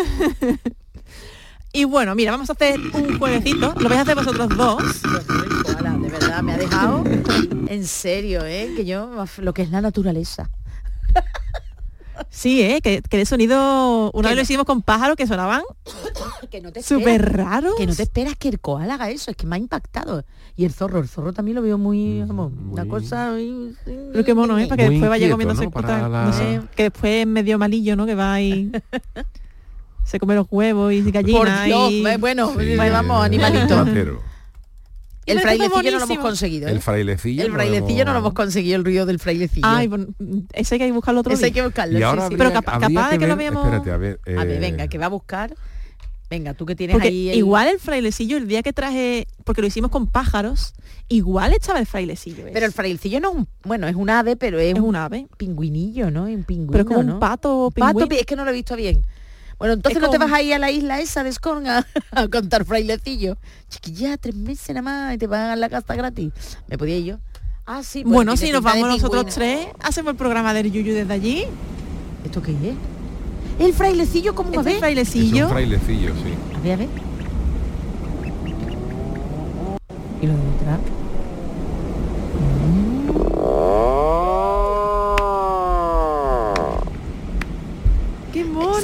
Y bueno, mira, vamos a hacer un jueguecito. Lo vais a hacer vosotros dos. El koala, de verdad, me ha dejado en serio, ¿eh? Que yo, lo que es la naturaleza. Sí, ¿eh? Que, que de sonido... Una Que vez lo no. hicimos con pájaros que sonaban Que no te súper esperas- raros. Que no te esperas que el koala haga eso, es que me ha impactado. Y el zorro, el zorro también lo veo muy, vamos, una cosa muy... Pero qué mono, ¿eh? Para que Muy después vaya inquieto, comiéndose ¿no? puta- Para la- no sé, que después es medio malillo, ¿no? Que va ahí... se come los huevos y Por gallinas Dios, y... eh, bueno, Sí, vamos, eh, animalito. ratero. El Pero frailecillo está no lo hemos buenísimo. conseguido, ¿eh? El frailecillo. El no frailecillo no lo hemos- hemos conseguido, el ruido del frailecillo. Ay, bueno, ese hay que buscarlo otro Ese hay día. que buscarlo, Y sí, ahora sí. habría, Pero capa- habría capaz de que lo ver- veamos- Espérate, a ver. A ver, eh, venga, que va a buscar. Venga, tú que tienes Porque ahí el... igual el frailecillo, el día que traje, porque lo hicimos con pájaros, igual estaba el frailecillo. ese. Pero el frailecillo no es un... Bueno, es un ave, pero es, es un ave. pingüinillo, ¿no? Es un pingüino, Pero es como ¿no? un pato Pato, pingüino. es que no lo he visto bien. Bueno, entonces Es no te como- vas a ir a la isla esa de Scone a, a contar frailecillo. Chiquilla, tres meses nada más y te pagan la casa gratis. ¿Me podía ir yo? Ah, sí. Bueno, tiene si nos pinta de vamos nosotros pingüino. tres, hacemos el programa del Yuyu desde allí. ¿Esto qué es? El frailecillo, ¿cómo Este a ver? Es frailecillo. un frailecillo, sí. A ver, a ver. ¿Y lo de detrás? ¡Qué mono!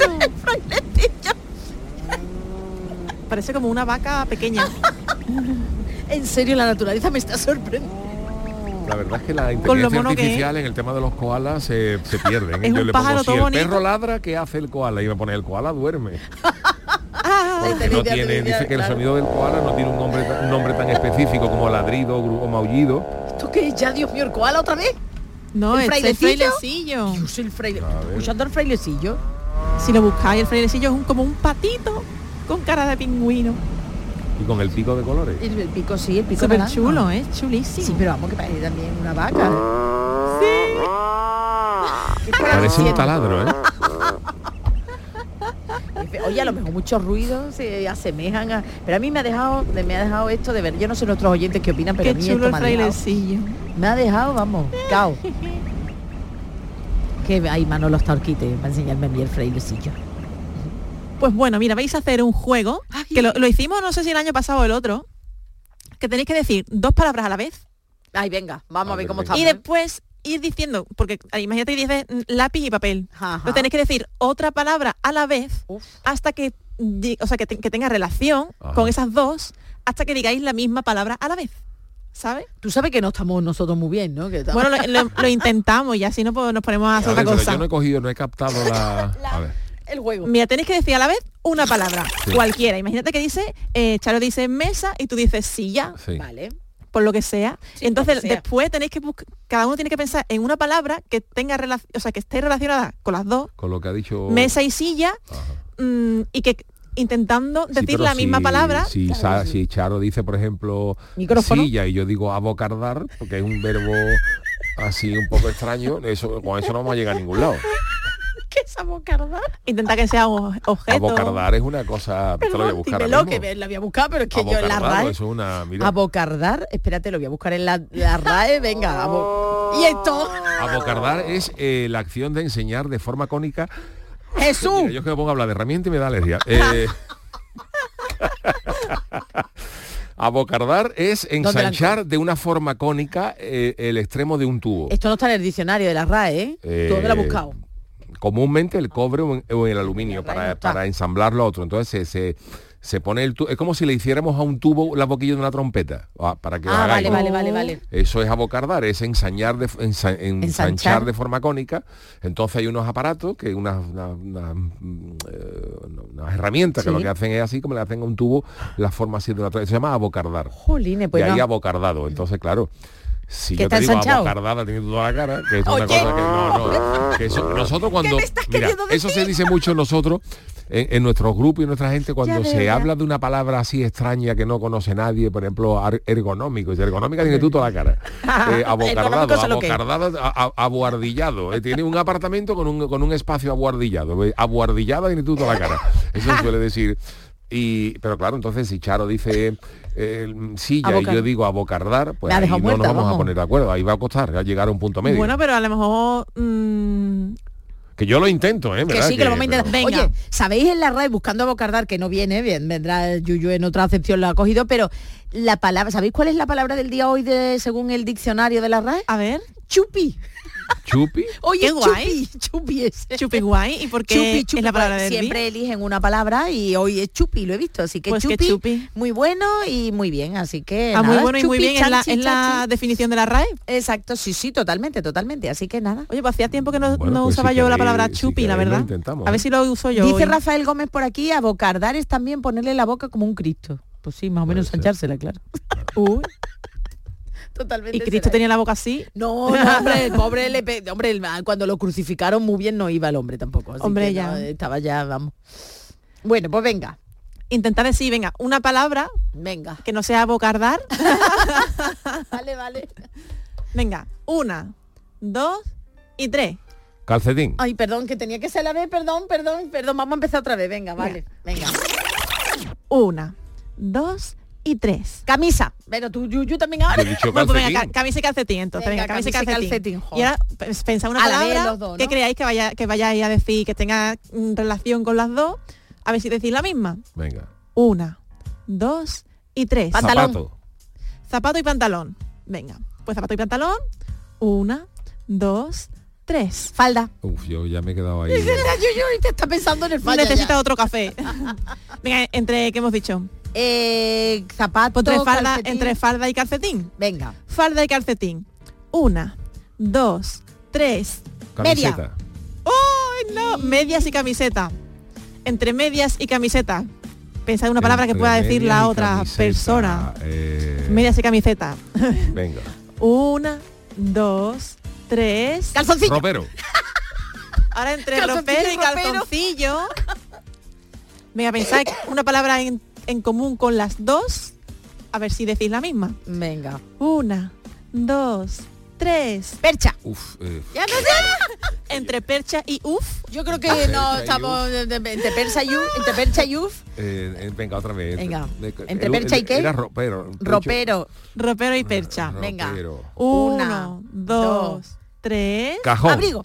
Parece como una vaca pequeña. En serio, la naturaleza me está sorprendiendo. La verdad es que la Con lo inteligencia mono que artificial en el tema de los koalas se, se pierden. ¿eh? Es Yo un le pongo, pájaro si todo el bonito. perro ladra, ¿qué hace el koala? Y me pone, el koala duerme. Ah, Porque no tiene, dice que el sonido del koala no tiene un nombre, un nombre tan específico como ladrido o gru- o maullido. ¿Esto qué es ya, Dios mío, el koala otra vez? no, ¿El es el frailecillo? frailecillo. Yo soy el fraile... A ver. Escuchando el frailecillo. Si lo buscáis, el frailecillo es un, como un patito con cara de pingüino. Y con el pico de colores. El, el pico, sí, el pico Súper naranja. chulo, ¿eh? Chulísimo. Sí, pero vamos, que parece también una vaca. ¿Qué estará Parece un haciendo? taladro, ¿eh? Oye, a lo mejor muchos ruidos se asemejan a... Pero a mí me ha dejado, me ha dejado esto de ver. Yo no sé nuestros oyentes qué opinan, pero Qué a mí chulo esto el me ha dejado. frailecillo. Me ha dejado, vamos, cao. Que ahí Manolo está horquite para enseñarme a mí el frailecillo. Pues bueno, mira, vais a hacer un juego, que lo, lo hicimos no sé si el año pasado o el otro, que tenéis que decir dos palabras a la vez. Ay, venga, vamos a, A ver ver, cómo venga. estamos. Y ¿eh? después ir diciendo, porque ah, imagínate que dices mm, lápiz y papel. Ajá. Pero tenéis que decir otra palabra a la vez Uf. hasta que, di- o sea, que, te- que tenga relación Ajá. con esas dos, hasta que digáis la misma palabra a la vez. ¿Sabes? Tú sabes que no estamos nosotros muy bien, ¿no? Que estamos- Bueno, lo, lo- lo intentamos y así no pues, nos ponemos a hacer A ver, otra pero cosa. yo no he cogido, no he captado la... A ver. el juego. Mira, tenéis que decir a la vez una palabra, Sí. cualquiera. Imagínate que dice, eh, Charo dice mesa y tú dices silla, Sí. Vale. por lo que sea. Sí, Entonces por lo que sea. después tenéis que buscar, cada uno tiene que pensar en una palabra que tenga relación, o sea, que esté relacionada con las dos, Con lo que ha dicho... mesa y silla, Ajá. mm, y que intentando Sí, decir pero la misma si- palabra. Si, Sa- si Charo dice, por ejemplo, Micrófono. silla y yo digo abocardar, porque es un verbo así un poco extraño, eso, con eso no vamos a llegar a ningún lado. ¿Qué es abocardar? Intenta que sea un objeto. Abocardar es una cosa, te lo voy a buscar ahora Dímelo, mismo. que la voy a buscar, pero es que yo en la Abocardarlo, RAE... eso es una... Mira, Abocardar, espérate, lo voy a buscar en la, la RAE, venga. abo- Y esto... abocardar es eh, la acción de enseñar de forma cónica. ¡Jesús! Mira, yo que me pongo a hablar de herramienta y me da alergia. Eh, Abocardar es ensanchar de una forma cónica eh, el extremo de un tubo. Esto no está en el diccionario de la R A E, ¿eh? Eh, ¿Dónde lo has buscado? Comúnmente el cobre o, en, o el aluminio para, para ensamblarlo a otro. Entonces se, se, se pone el tubo. Es como si le hiciéramos a un tubo la boquilla de una trompeta. Para que ah, vale, vale, vale, vale. Eso es abocardar, es ensañar de, ensa, ensanchar, ensanchar de forma cónica. Entonces hay unos aparatos, que unas una, una, una, una herramientas, sí, que lo que hacen es así, como le hacen a un tubo la forma así de una trompeta. Se llama abocardar. Jolines, pues y ahí no. abocardado. Entonces, claro. Si yo te te digo ensanchado? abocardada tiene toda la cara, que es una cosa que no, no. Que eso, nosotros cuando. Mira, eso se dice mucho nosotros, en, en nuestros grupos y nuestra gente, cuando se verdad. habla de una palabra así extraña que no conoce nadie, por ejemplo, ergonómico. Y ergonómica tiene tú toda la cara. Eh, abocardado, abocardado, abuardillado. Eh, tiene un apartamento con un, con un espacio abuardillado. Eh, abuardillada tiene tú toda la cara. Eso suele decir. Y, pero claro, entonces si Charo dice eh, silla Abocar. y yo digo abocardar, pues ahí no muerta, nos vamos, vamos a poner de acuerdo. Ahí va a costar a llegar a un punto medio. Bueno, pero a lo mejor... Mmm... Que yo lo intento, ¿eh? Que sí, que, que lo vamos a intentar. Venga. Oye, ¿sabéis en la R A E buscando abocardar, que no viene, bien, vendrá Yuyu en otra acepción, lo ha cogido, pero la palabra, ¿sabéis cuál es la palabra del día hoy de, según el diccionario de la R A E? A ver. Chupi. ¿Chupi? Oye, qué guay. Chupi, chupi es. Chupi guay. ¿Y por qué chupi, chupi, es la palabra pues, del siempre día? eligen una palabra y hoy es chupi, lo he visto. Así que, pues chupi, que chupi, muy bueno y muy bien. Así que ah, nada, muy bueno y chupi, muy bien chanchi, es, la, es la definición de la R A E. Exacto, sí, sí, totalmente, totalmente. Así que nada. Oye, pues hacía tiempo que no, bueno, no pues usaba si yo queréis, la palabra chupi, si la verdad. A ver si lo uso yo. Dice hoy. Rafael Gómez por aquí, abocardar es también ponerle la boca como un Cristo. Pues sí, más o menos ensanchársela, claro. Uy. Totalmente. ¿Y Cristo tenía la boca así? No, no, hombre, el pobre, le pe... hombre, el... cuando lo crucificaron muy bien no iba el hombre tampoco. Así hombre, que ya. No, estaba ya, vamos. Bueno, pues venga. Intentar decir, venga, una palabra. Venga. Que no sea abocardar. Vale, vale. Venga, una, dos y tres. Calcetín. Ay, perdón, que tenía que ser la vez, perdón, perdón, perdón. Vamos a empezar otra vez, venga, vale. Venga. Una, dos y tres. Camisa. Pero tú, yo, yo también ahora. Bueno, pues venga, camisa y calcetín, entonces. Venga, venga camisa y calcetín. calcetín y ahora pensad una palabra dos, que ¿no? creáis que vaya que vayáis a decir que tenga mm, relación con las dos. A ver si decís la misma. Venga. Una, dos y tres. Pantalón. Zapato. Zapato y pantalón. Venga. Pues zapato y pantalón. Una, dos, tres. Falda. Uf, yo ya me he quedado ahí. Yo, yo, te está pensando en el falda. Necesita otro café. Venga, entre, ¿qué hemos dicho? Eh, zapato, entre falda, calcetín. entre falda y calcetín. Venga. Falda y calcetín. Una, dos, tres. Camiseta. Media. ¡Oh, no! Medias y camiseta. Entre medias y camiseta. Pensad en una palabra entre que pueda decir la otra camiseta, persona. Eh... Medias y camiseta. Venga. Una, dos, tres. Calzoncillo. Ropero. Ahora entre ropero y calzoncillo. Venga, pensad una palabra en en común con las dos, a ver si decís la misma. Venga. Una, dos, tres. Percha. Uf. Eh. Ya no sé. Entre percha y uf. Yo creo que no estamos entre percha y uf. Entre percha y uf. Eh, eh, venga, otra vez. Venga. Entre, ¿Entre percha y qué? Era ropero. Ropero. Ropero y percha. Ropero. Venga. Uno, dos, dos, tres. Cajón. Abrigo.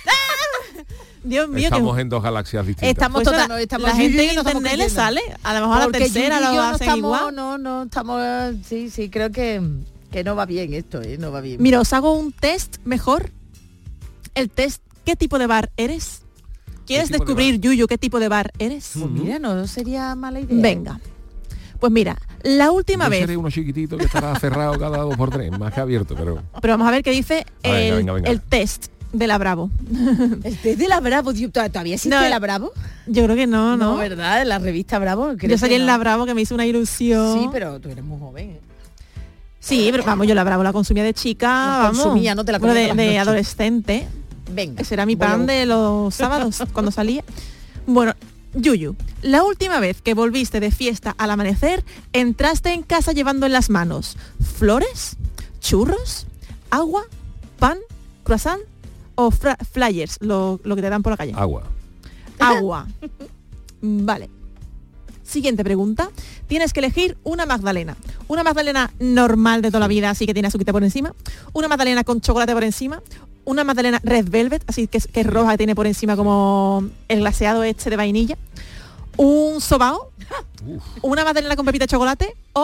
Dios mío, estamos que... en dos galaxias distintas. Estamos pues total, estamos la gente en internet le sale, a lo mejor a la tercera lo no hacen estamos, igual. No, no, estamos, sí, sí, creo que, que no va bien esto, ¿eh? No va bien. Mira, os hago un test mejor. El test, ¿qué tipo de bar eres? ¿Quieres descubrir, de Yuyu, qué tipo de bar eres? Pues mira, no sería mala idea. Venga. Pues mira, la última Yo vez... seré uno chiquitito que estará cerrado cada dos por tres, más que abierto, pero... Pero vamos a ver qué dice a el, venga, venga, venga. el test de la Bravo. ¿El test de la Bravo? ¿Todavía existe no, la Bravo? Yo creo que no, ¿no? No, ¿verdad? La revista Bravo. Yo salí en no. la Bravo, que me hizo una ilusión. Sí, pero tú eres muy joven, ¿eh? Sí, pero vamos, yo la Bravo la consumía de chica, la vamos. consumía, no te la comía de, de adolescente. Venga. Ese era mi pan de los sábados, cuando salía. Bueno, Yuyu, la última vez que volviste de fiesta al amanecer, entraste en casa llevando en las manos flores, churros, agua, pan, croissant o flyers, lo, lo que te dan por la calle. Agua. Agua. Vale. Siguiente pregunta. Tienes que elegir una magdalena. Una magdalena normal de toda la vida, así que tiene azúcar por encima. Una magdalena con chocolate por encima. Una magdalena red velvet, así que es, que es roja, que tiene por encima como el glaseado este de vainilla. Un sobao. Una magdalena con pepita de chocolate o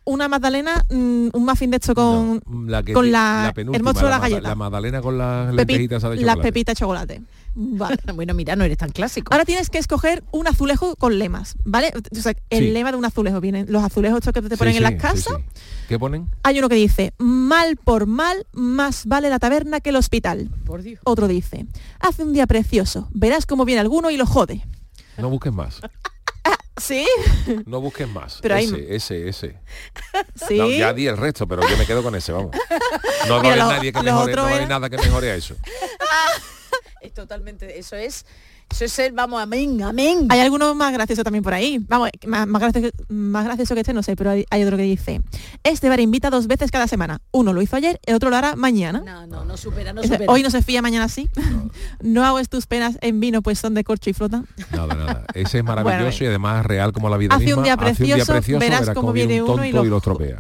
una magdalena, mm, un muffin de esto con, no, la que con ti- la, la penúltima, el monstruo de la la ma- galleta. La magdalena con las Pepi- lentejitas de chocolate. Las pepitas de chocolate. Vale. Bueno, mira, no eres tan clásico. Ahora tienes que escoger un azulejo con lemas, ¿vale? O sea, el Sí. lema de un azulejo. Vienen los azulejos estos que te Sí, ponen sí, en las sí, casas. sí. ¿Qué ponen? Hay uno que dice, mal por mal, más vale la taberna que el hospital. Por Dios. Otro dice, hace un día precioso, verás cómo viene alguno y lo jode. No busques más. ¿Sí? No busques más. Pero hay- ese, ese, ese. ¿Sí? No, ya di el resto, pero yo me quedo con ese, vamos. No, no Mira, hay lo- nadie que los mejore, no otros hay eran- nada que mejore a eso. Es totalmente, eso es, eso es el, vamos, amén, amén. Hay algunos más graciosos también por ahí. Vamos, más, más, gracioso, más gracioso que este, no sé, pero hay, hay otro que dice, este bar invita dos veces cada semana. Uno lo hizo ayer, el otro lo hará mañana. No, no, no supera, no Ese, supera. hoy no se fía, mañana sí. No, no hago tus penas en vino, pues son de corcho y flota. Nada, nada. Ese es maravilloso Bueno, y además real como la vida hace misma. un día precioso, verás cómo viene un uno tonto y lo- y lo estropea.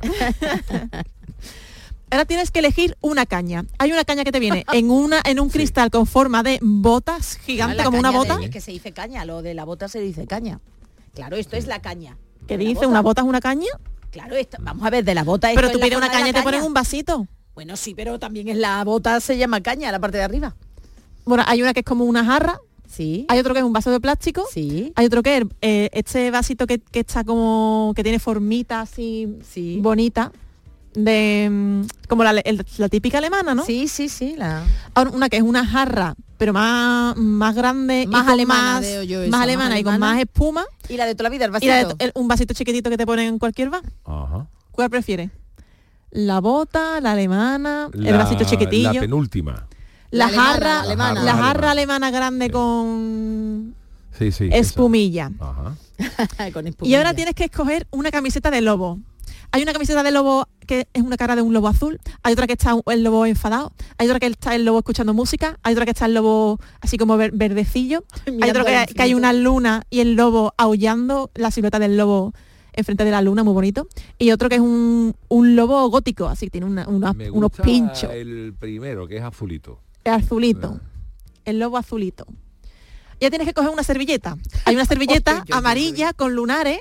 Ahora tienes que elegir una caña. Hay una caña que te viene en una en un cristal con forma de botas gigante, La como una caña bota. de- es que se dice caña, lo de la bota se dice caña. Claro, esto es la caña. ¿Qué De la dice? ¿Una bota es una caña? Claro, esto, vamos a ver, de la bota. Pero esto tú es la pides una forma de caña y la te ponen un vasito. Bueno, sí, pero también es la bota, se llama caña, la parte de arriba. Bueno, hay una que es como una jarra. Sí. Hay otro que es un vaso de plástico. Sí. Hay otro que es eh, este vasito que, que está como que tiene formita así bonita. De mm, como la, el- la típica alemana, ¿no? Sí, sí, sí. La... Ahora, una que es una jarra, pero más, más grande, Más y con alemana, más, veo yo más esa, más alemana y con alemana. más espuma. Y la de toda la vida, el Y vasito. la de- el- un vasito chiquitito que te ponen en cualquier bar. Ajá. ¿Cuál prefieres? La bota, la alemana, el La- vasito chiquitillo. La penúltima. La, La alemana, jarra, la alemana. la La jarra alemana grande con Sí, sí. espumilla. esa. Ajá. Con Y espumilla. ahora tienes que escoger una camiseta de lobo. Hay una camiseta de lobo que es una cara de un lobo azul, hay otra que está el lobo enfadado, hay otra que está el lobo escuchando música, hay otra que está el lobo así como ver- verdecillo, hay Mirando otro al que, que hay infinito. una luna y el lobo aullando, la silueta del lobo enfrente de la luna, muy bonito, y otro que es un, un lobo gótico, así tiene una- una- Me unos gusta pinchos, el primero, que es azulito. el azulito, el lobo azulito. Ya tienes que coger una servilleta. Hay una servilleta amarilla con lunares,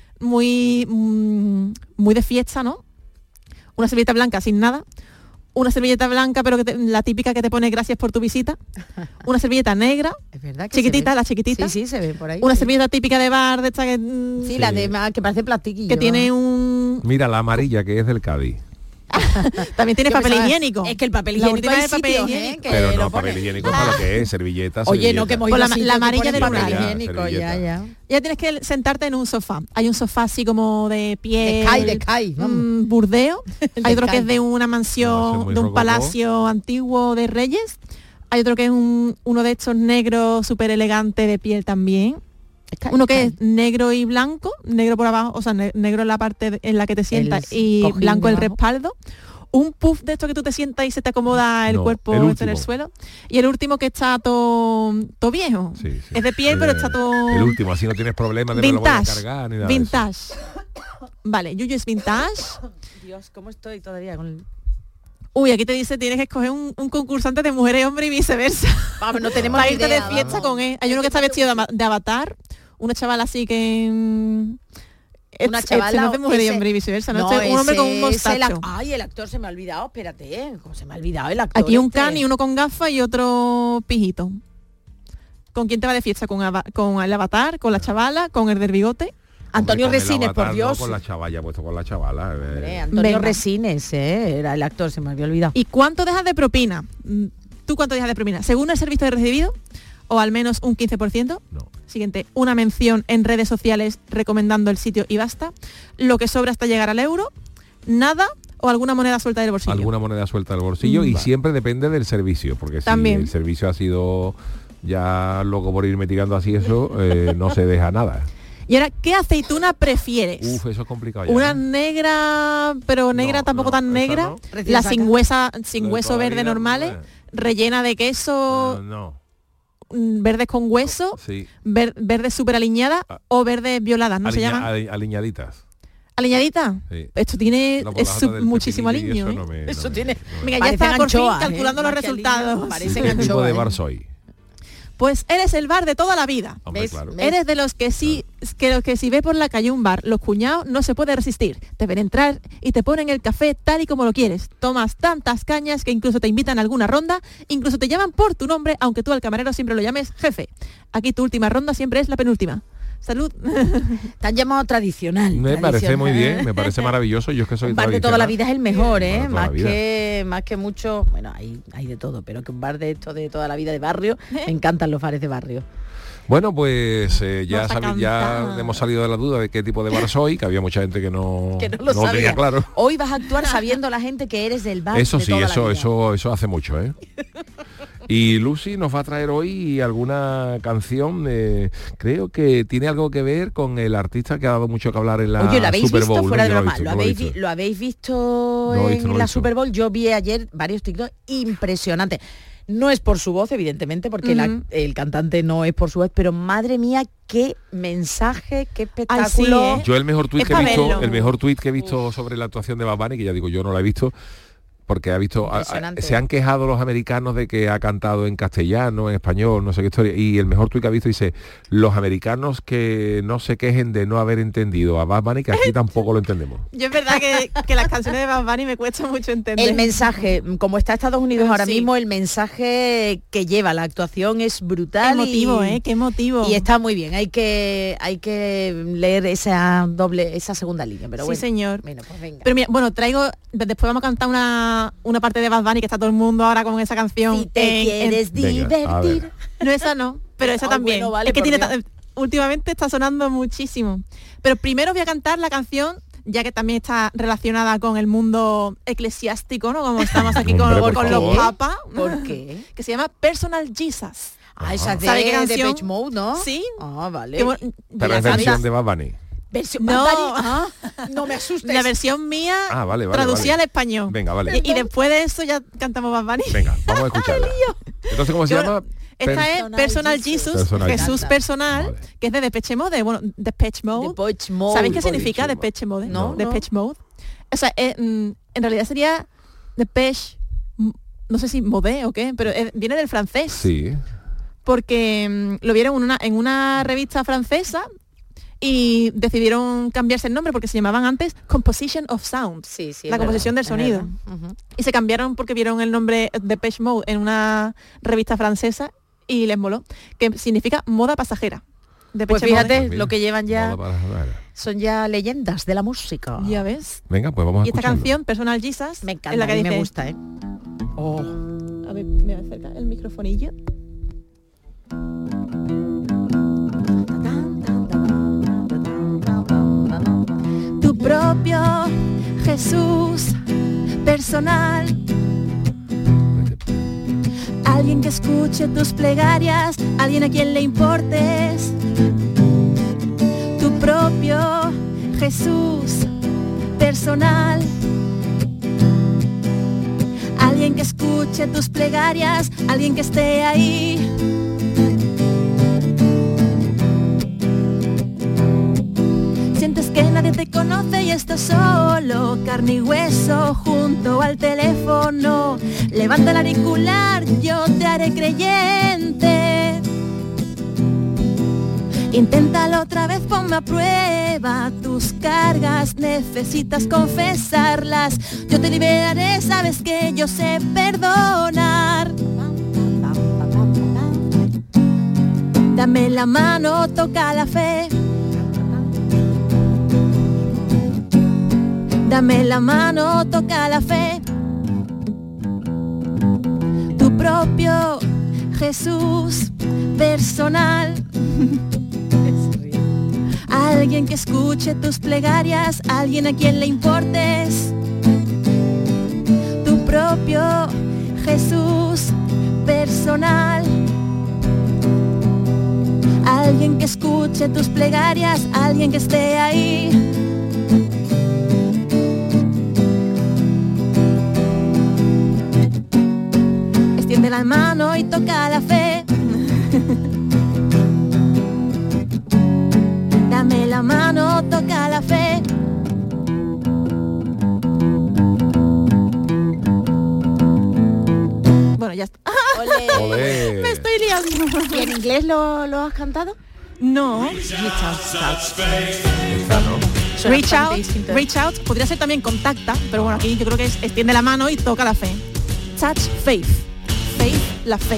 muy mm, muy de fiesta, ¿no? Una servilleta blanca sin nada. Una servilleta blanca, pero que te- la típica que te pone gracias por tu visita. Una servilleta negra, Es verdad que chiquitita, se ve. la chiquitita. Sí, sí, se ve por ahí. Una sí. servilleta típica de bar, de esta que, mm, Sí, la de más que parece plastiquillo. que tiene un... Mira, la amarilla, que es del Cádiz. También tiene Yo papel pensaba- higiénico. Es que el papel La higiénico última hay es papel sitios, higiénico. ¿eh? que Pero lo no, papel pone. higiénico para lo que es, servilleta, Oye, no, que servilleta. hemos Pues ido la- a sitios la que amarilla ponen de papel lunares. higiénico, Servilleta. ya, ya. Ya tienes que sentarte en un sofá. Hay un sofá así como de piel, De Sky, de Sky, vamos. mm, burdeo. El Hay de otro que Sky. es de una No, mansión, ese es muy de un rococó. palacio antiguo de reyes. Hay otro que es un, uno de estos negros súper elegante de piel también. Sky, Uno que Sky. es negro y blanco, negro por abajo, o sea, ne- negro en la parte de- en la que te sientas y cojín blanco el debajo. respaldo. Un puff de esto que tú te sientas y se te acomoda el No, cuerpo el esto en el último. suelo. Y el último que está todo todo viejo. Sí, sí. Es de piel, pero está todo... El último, así no tienes problemas de no lo voy a Vintage. cargar ni nada de eso. Vintage. Vale, Yuyu es vintage. Dios, ¿cómo estoy todavía con el... Uy, aquí te dice tienes que escoger un, un concursante de mujer y hombre y viceversa. Vamos, no tenemos Para ni irte idea, de fiesta vamos. con él. Hay uno que está vestido de, ama- de avatar, una chavala así que... mm, Una es- chavala este no es de mujer y ese- hombre y viceversa, ¿no? No, Este es un hombre con un ese es el mostacho. ac- Ay, el actor se me ha olvidado, espérate, ¿eh? ¿Cómo se me ha olvidado el actor? Aquí un este? cani, uno con gafas y otro pijito. ¿Con quién te va de fiesta? ¿Con, ava- con el avatar? ¿Con la chavala? ¿con el del bigote? Antonio Hombre, con el Resines, por avatar, Dios. No, con la chavala, puesto con la chavala. eh. Hombre, Antonio Venga. Resines, ¿eh? Era el actor, se me había olvidado. ¿Y cuánto dejas de propina? Mm, ¿Tú cuánto dejas de propina? ¿Según el servicio de recibido? ¿O al menos un quince por ciento? No. Siguiente, una mención en redes sociales recomendando el sitio y basta. Lo que sobra hasta llegar al euro. Nada o alguna moneda suelta del bolsillo. Alguna moneda suelta del bolsillo Mm, y vale. siempre depende del servicio, porque si También. el servicio ha sido ya loco por irme tirando así eso, eh, no se deja nada. Y ahora, ¿qué aceituna prefieres? Uf, eso es complicado ya. Una ¿eh? negra, pero negra No, tampoco no, tan esa negra. no. Recién La saca. sin huesa, sin Lo de hueso toda la verde vida, normales, bueno. rellena de queso, No, mm, verdes con hueso, sí. ver- verdes súper aliñadas Ah. o verdes violadas, ¿no se Aliña- llaman? ali- aliñaditas. ¿Aliñadita? Sí. Esto tiene La es molajata sub- del muchísimo pepinillo y aliño. eso ¿eh? no me- Eso no me- tiene... no me- Venga, ya Parecen está por fin anchoas, ¿eh? calculando los Más que aliño, resultados. parecen ¿Qué tipo de anchoas, ¿eh? bar soy? Pues eres el bar de toda la vida. Hombre, claro. Eres de los que sí, que los que si ve por la calle un bar, los cuñados no se puede resistir. Te ven entrar y te ponen el café tal y como lo quieres. Tomas tantas cañas que incluso te invitan a alguna ronda, incluso te llaman por tu nombre, aunque tú al camarero siempre lo llames jefe. Aquí tu última ronda siempre es la penúltima. Salud. Te han llamado tradicional. Me tradicional. parece muy bien, me parece maravilloso. Yo es que soy un bar de toda la vida es el mejor, ¿eh? Más vida. que más que mucho, bueno, hay, hay de todo, pero que un bar de esto de toda la vida de barrio, me encantan los bares de barrio. Bueno, pues eh, ya, Nos ha sabi- ya cantado. hemos salido de la duda de qué tipo de bar soy, que había mucha gente que no, Que no lo no sabía. tenía claro. Hoy vas a actuar sabiendo la gente que eres del bar Eso de sí, toda la eso, vida. eso, eso hace mucho, ¿eh? Y Lucy nos va a traer hoy alguna canción, eh, creo que tiene algo que ver con el artista que ha dado mucho que hablar en la Oye, ¿lo habéis Super Bowl. visto fuera ¿no? de Yo broma? he visto, ¿Lo no he habéis, visto. vi- ¿Lo habéis visto No lo he visto, no en lo he la visto. Super Bowl? Yo vi ayer varios TikTok impresionantes. No es por su voz, evidentemente, porque la- Ujú. el cantante no es por su voz, pero madre mía, qué mensaje, qué espectáculo. ¿eh? Yo el mejor tuit Es que he pa' visto, verlo. el mejor tuit que he visto sobre la actuación de Bad Bunny, que ya digo, yo no la he visto, porque ha visto a- a- Impresionante. se han quejado los americanos de que ha cantado en castellano, en español, no sé qué historia, y el mejor tuit que ha visto dice, los americanos que no se quejen de no haber entendido a Bad Bunny, que aquí tampoco lo entendemos. Yo es verdad que, que las canciones de Bad Bunny me cuesta mucho entender. El mensaje, como está Estados Unidos Pero ahora sí. mismo, el mensaje que lleva la actuación es brutal. Qué emotivo, y, ¿eh? Qué emotivo. Y está muy bien. Hay que hay que leer esa doble, esa segunda línea. Pero Sí, bueno. señor. Bueno, pues venga. Pero mira, bueno, traigo, después vamos a cantar una, una parte de Bad Bunny que está todo el mundo ahora con esa canción. Si te en- quieres en- Venga, a ver. divertir. No, esa no, pero esa Ay, también. bueno, vale, es que por tiene Dios. ta- últimamente está sonando muchísimo. Pero primero voy a cantar la canción, ya que también está relacionada con el mundo eclesiástico, ¿no? Como estamos aquí con, Hombre, por con favor. los papas. ¿Por qué? Que se llama Personal Jesus. Ah, esa es de, ¿Sabe qué de canción? Depeche Mode, ¿no? Sí. Ah, vale. Que, bueno, Pero la es versión canta- de Bad Bunny. Versión No. Bad Bunny. Ah, no me asustes. La versión mía Ah, vale, vale, traducida vale. al español. Venga, vale. Y, y después de eso ya cantamos Bad Bunny. Venga, vamos a escucharla. Entonces, ¿cómo se Que llama? bueno, Esta Per- es Personal Jesus, Personal Jesús Jesus. personal, Vale. que es de Depeche Mode, bueno, Depeche Mode. Depeche Mode. ¿Sabéis qué Depeche significa Mode. Depeche Mode? No, no. Depeche Mode. O sea, eh, mm, en realidad sería Depeche, mm, no sé si Mode o qué, pero eh, viene del francés. Sí. Porque mm, lo vieron en una, en una revista francesa y decidieron cambiarse el nombre porque se llamaban antes Composition of Sound. Sí, sí, es la composición verdad, del es sonido. verdad. Ujú. Y se cambiaron porque vieron el nombre Depeche Mode en una revista francesa y les moló, que significa moda pasajera. Pues Depeche fíjate, Mode. lo que llevan ya Moda para- son ya leyendas de la música. Ya ves. Venga, pues vamos a Y esta escucharlo. canción, Personal Jesus, Me es encanta, la que a mí dice, me gusta, ¿eh? Oh. A ver, me acerca el microfonillo. Tu propio Jesús personal. Alguien que escuche tus plegarias, alguien a quien le importes. Tu propio Jesús personal. Alguien que escuche tus plegarias, alguien que esté ahí. Sientes que nadie te conoce y estás solo, carne y hueso junto al teléfono. Levanta el auricular, yo te haré creyente. Inténtalo otra vez, ponme a prueba tus cargas, necesitas confesarlas. Yo te liberaré, sabes que yo sé perdonar. Dame la mano, toca la fe. Dame la mano, toca la fe. Tu propio Jesús personal. Alguien que escuche tus plegarias, alguien a quien le importes. Tu propio Jesús personal. Alguien que escuche tus plegarias, alguien que esté ahí. Extiende la mano y toca la fe. Dame la mano, toca la fe. Bueno, ya está. Olé. Olé. Me estoy liando. ¿Y en inglés lo, lo has cantado? No. Esta, ¿no? Reach out, reach out, podría ser también contacta, pero bueno, aquí yo creo que es extiende la mano y toca la fe. Touch faith. Faith, la fe.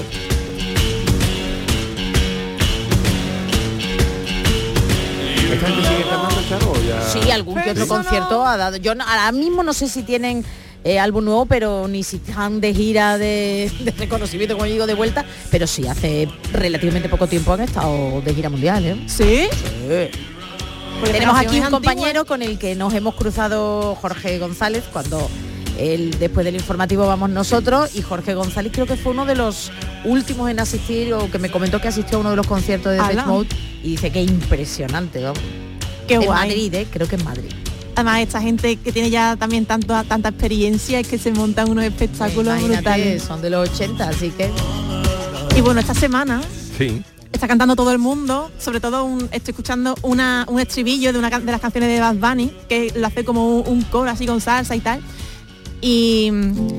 ¿Esta gente sigue cantando, Charo? o ya? Sí, algún que otro concierto ha dado. Yo no- ahora mismo no sé si tienen eh, álbum nuevo, pero ni si están de gira de, de reconocimiento, como yo digo, de vuelta, pero sí, hace relativamente poco tiempo han estado de gira mundial, ¿eh? ¿Sí? Sí. Porque Tenemos la aquí un canción es compañero con el que nos hemos cruzado, Jorge González, cuando él, después del informativo vamos nosotros, y Jorge González creo que fue uno de los últimos en asistir, o que me comentó que asistió a uno de los conciertos de ¡Hala! Depeche Mode, y dice que impresionante, vamos. Qué en guay. Madrid, ¿eh? Creo que en Madrid. Además, esta gente que tiene ya también tanto, tanta experiencia es que se montan unos espectáculos Imagínate, brutales. son de los ochenta, así que... Y bueno, esta semana Sí. está cantando todo el mundo, sobre todo un, estoy escuchando una, un estribillo de una can- de las canciones de Bad Bunny, que lo hace como un, un coro así con salsa y tal. Y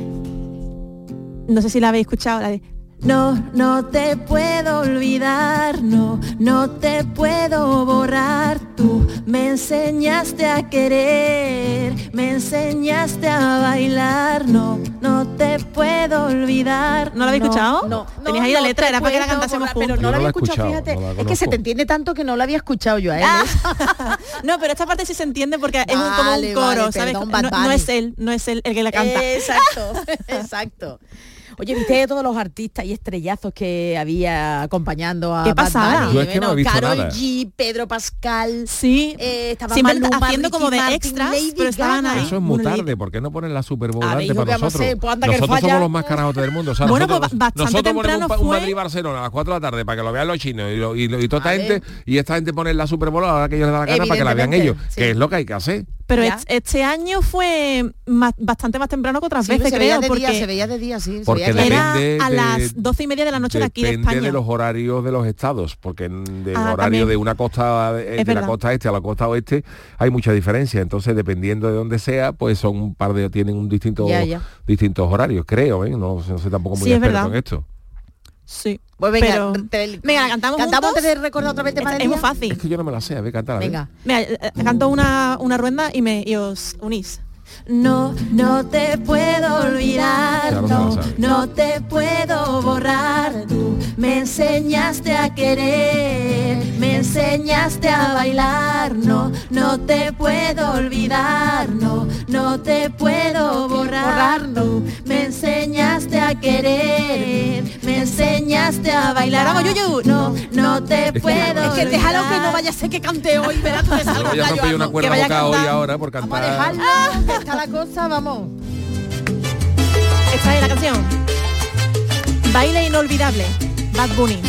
mm, no sé si la habéis escuchado, la de no, no te puedo olvidar, no, no te puedo borrar, tú me enseñaste a querer, me enseñaste a bailar, no, no te puedo olvidar. ¿No la habéis No, escuchado? no, Tenéis no, ahí la no letra, te era para que la puedo cantásemos borrar, pero juntos. no la Yo había no la he escuchado, escuchado, fíjate. no la Es que se conozco. te entiende tanto que no la había escuchado yo a él. Ah, ¿eh? no, pero esta parte sí se entiende porque es un, como Vale, un coro, vale, ¿sabes? perdón, no, Bad no Bunny. es él, no es él el que la canta. Exacto, exacto. Oye, viste todos los artistas y estrellazos que había acompañando a ¿Qué Bad pasada? Bunny? Yo es que no he visto Karol nada. G, Pedro Pascal, Sí, eh, estaba siempre Maluma, haciendo Ricky como de Martin, extras, Lady pero estaban Gaga. ahí. Eso es muy Bueno, tarde, ¿por qué no ponen la Super Bowl A ver, antes hijo, para ¿qué vamos a nosotros? hacer? Pues anda que Nosotros falla. somos los más carajotes del mundo. O sea, Bueno, nosotros, pues bastante nosotros ponemos un, temprano pa- un fue- Madrid-Barcelona a las cuatro de la tarde para que lo vean los chinos y, lo- y, lo- y toda esta Vale. gente, y esta gente pone la Super Bowl a la hora que ellos les da la gana para que la vean ellos, Evidentemente, sí. que es lo que hay que hacer. Pero Ya. est- este año fue más- bastante más temprano que otras Sí, veces, se veía creo, de porque día, se veía de día, sí. se Porque veía claro. era depende a de- las doce y media de la noche de aquí de Depende España. de los horarios de los estados, porque en- del Ah, horario también. de una costa de, de la verdad. costa este a la costa oeste hay mucha diferencia. Entonces, dependiendo de dónde sea, pues son un par de tienen un distinto Ya, ya. distintos horarios, creo, ¿eh? No, no sé tampoco muy Sí, es experto verdad. en esto. Sí. Pues venga, Pero- te- venga, ¿la cantamos ¿Cantamos juntos? antes de recordar otra vez el tema Es, del es muy día? fácil. Es que yo no me la sé, a ver, cántala. a ver. Venga. Mira, eh, eh, canto una, una rueda y me y os unís. No, no te puedo olvidar, Claro, no no, la sabe. no te puedo borrar. Tú me enseñaste a querer, me enseñaste a bailar. No, no te puedo olvidar, no, no te puedo borrar. Tú me enseñaste a querer, me enseñaste a bailar. Vamos, Yuyu. No, no te que- puedo Es que déjalo que no olvidar. vaya a ser que cante hoy, verás tú que No salga voy a un romper gallo una algo. cuerda vaya a boca hoy cantar. ahora por Vamos a cantar. dejarlo, que está la cosa, vamos. Esta es la canción. Baile inolvidable. Bad Bunny.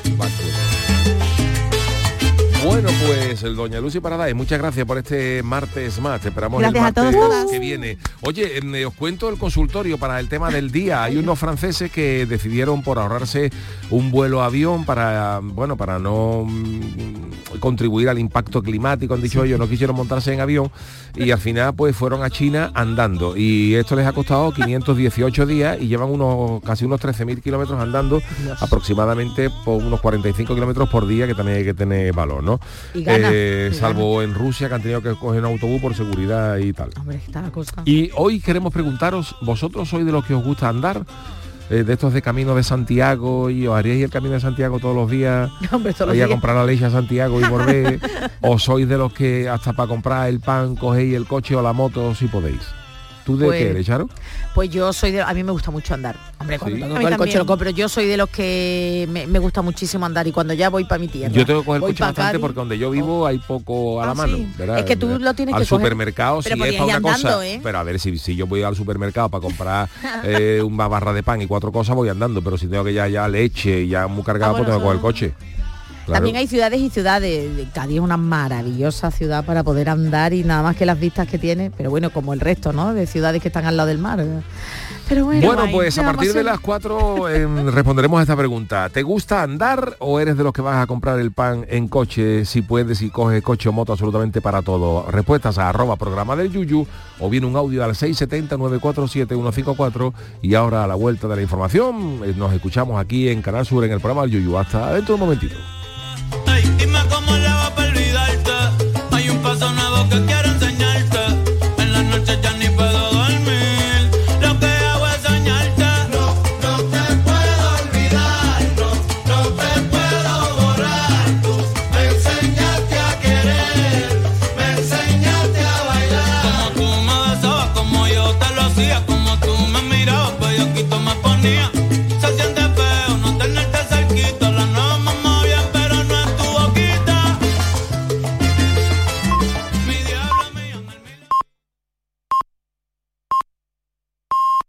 Bueno, pues el doña Lucy Paradise, muchas gracias por este martes más. Te esperamos Gracias el a todos, martes todas. que viene. Oye, eh, os cuento el consultorio para el tema del día. Hay unos franceses que decidieron por ahorrarse un vuelo a avión para, bueno, para no mm, contribuir al impacto climático, han dicho ellos, no quisieron montarse en avión y al final pues fueron a China andando. Y esto les ha costado quinientos dieciocho días y llevan unos casi unos trece mil kilómetros andando, aproximadamente por unos cuarenta y cinco kilómetros por día, que también hay que tener valor, ¿no? Y gana, Eh, y salvo en Rusia, que han tenido que coger un autobús por seguridad y tal. Hombre, está la cosa. Y hoy queremos preguntaros, ¿vosotros sois de los que os gusta andar? Eh, de estos de camino de Santiago, y os haríais el camino de Santiago todos los días, Hombre, todos los ir a días. comprar la leche a Santiago y volver, o sois de los que hasta para comprar el pan cogéis el coche o la moto si podéis. ¿Tú de Pues- qué eres, Charo? Pues yo soy de... A mí me gusta mucho andar. Hombre, cuando Sí. tengo A mí el coche también. lo compro. Yo soy de los que me, me gusta muchísimo andar y cuando ya voy para mi tierra. Yo tengo que coger el voy coche pa' bastante Cádiz. porque donde yo vivo hay poco a la Ah, mano. sí. ¿verdad? Es que tú lo tienes al que coger. supermercado Pero si es podrías para ir una andando, cosa. ¿eh? Pero a ver, si, si yo voy al supermercado para comprar eh, una barra de pan y cuatro cosas, voy andando. Pero si tengo que ya, ya leche y ya muy cargado, Ah, bueno, pues tengo que coger el eso- coche. Claro. También hay ciudades y ciudades. Cádiz es una maravillosa ciudad para poder andar y nada más que las vistas que tiene, pero bueno, como el resto, ¿no? De ciudades que están al lado del mar. Pero bueno, bueno ay, pues a partir a de las cuatro eh, responderemos a esta pregunta. ¿Te gusta andar o eres de los que vas a comprar el pan en coche, si puedes, y coges coche o moto absolutamente para todo? Respuestas a arroba programa del Yuyu o bien un audio al seis siete cero, nueve cuatro siete, uno cinco cuatro. Y ahora a la vuelta de la información eh, nos escuchamos aquí en Canal Sur en el programa del Yuyu. Hasta dentro de un momentito.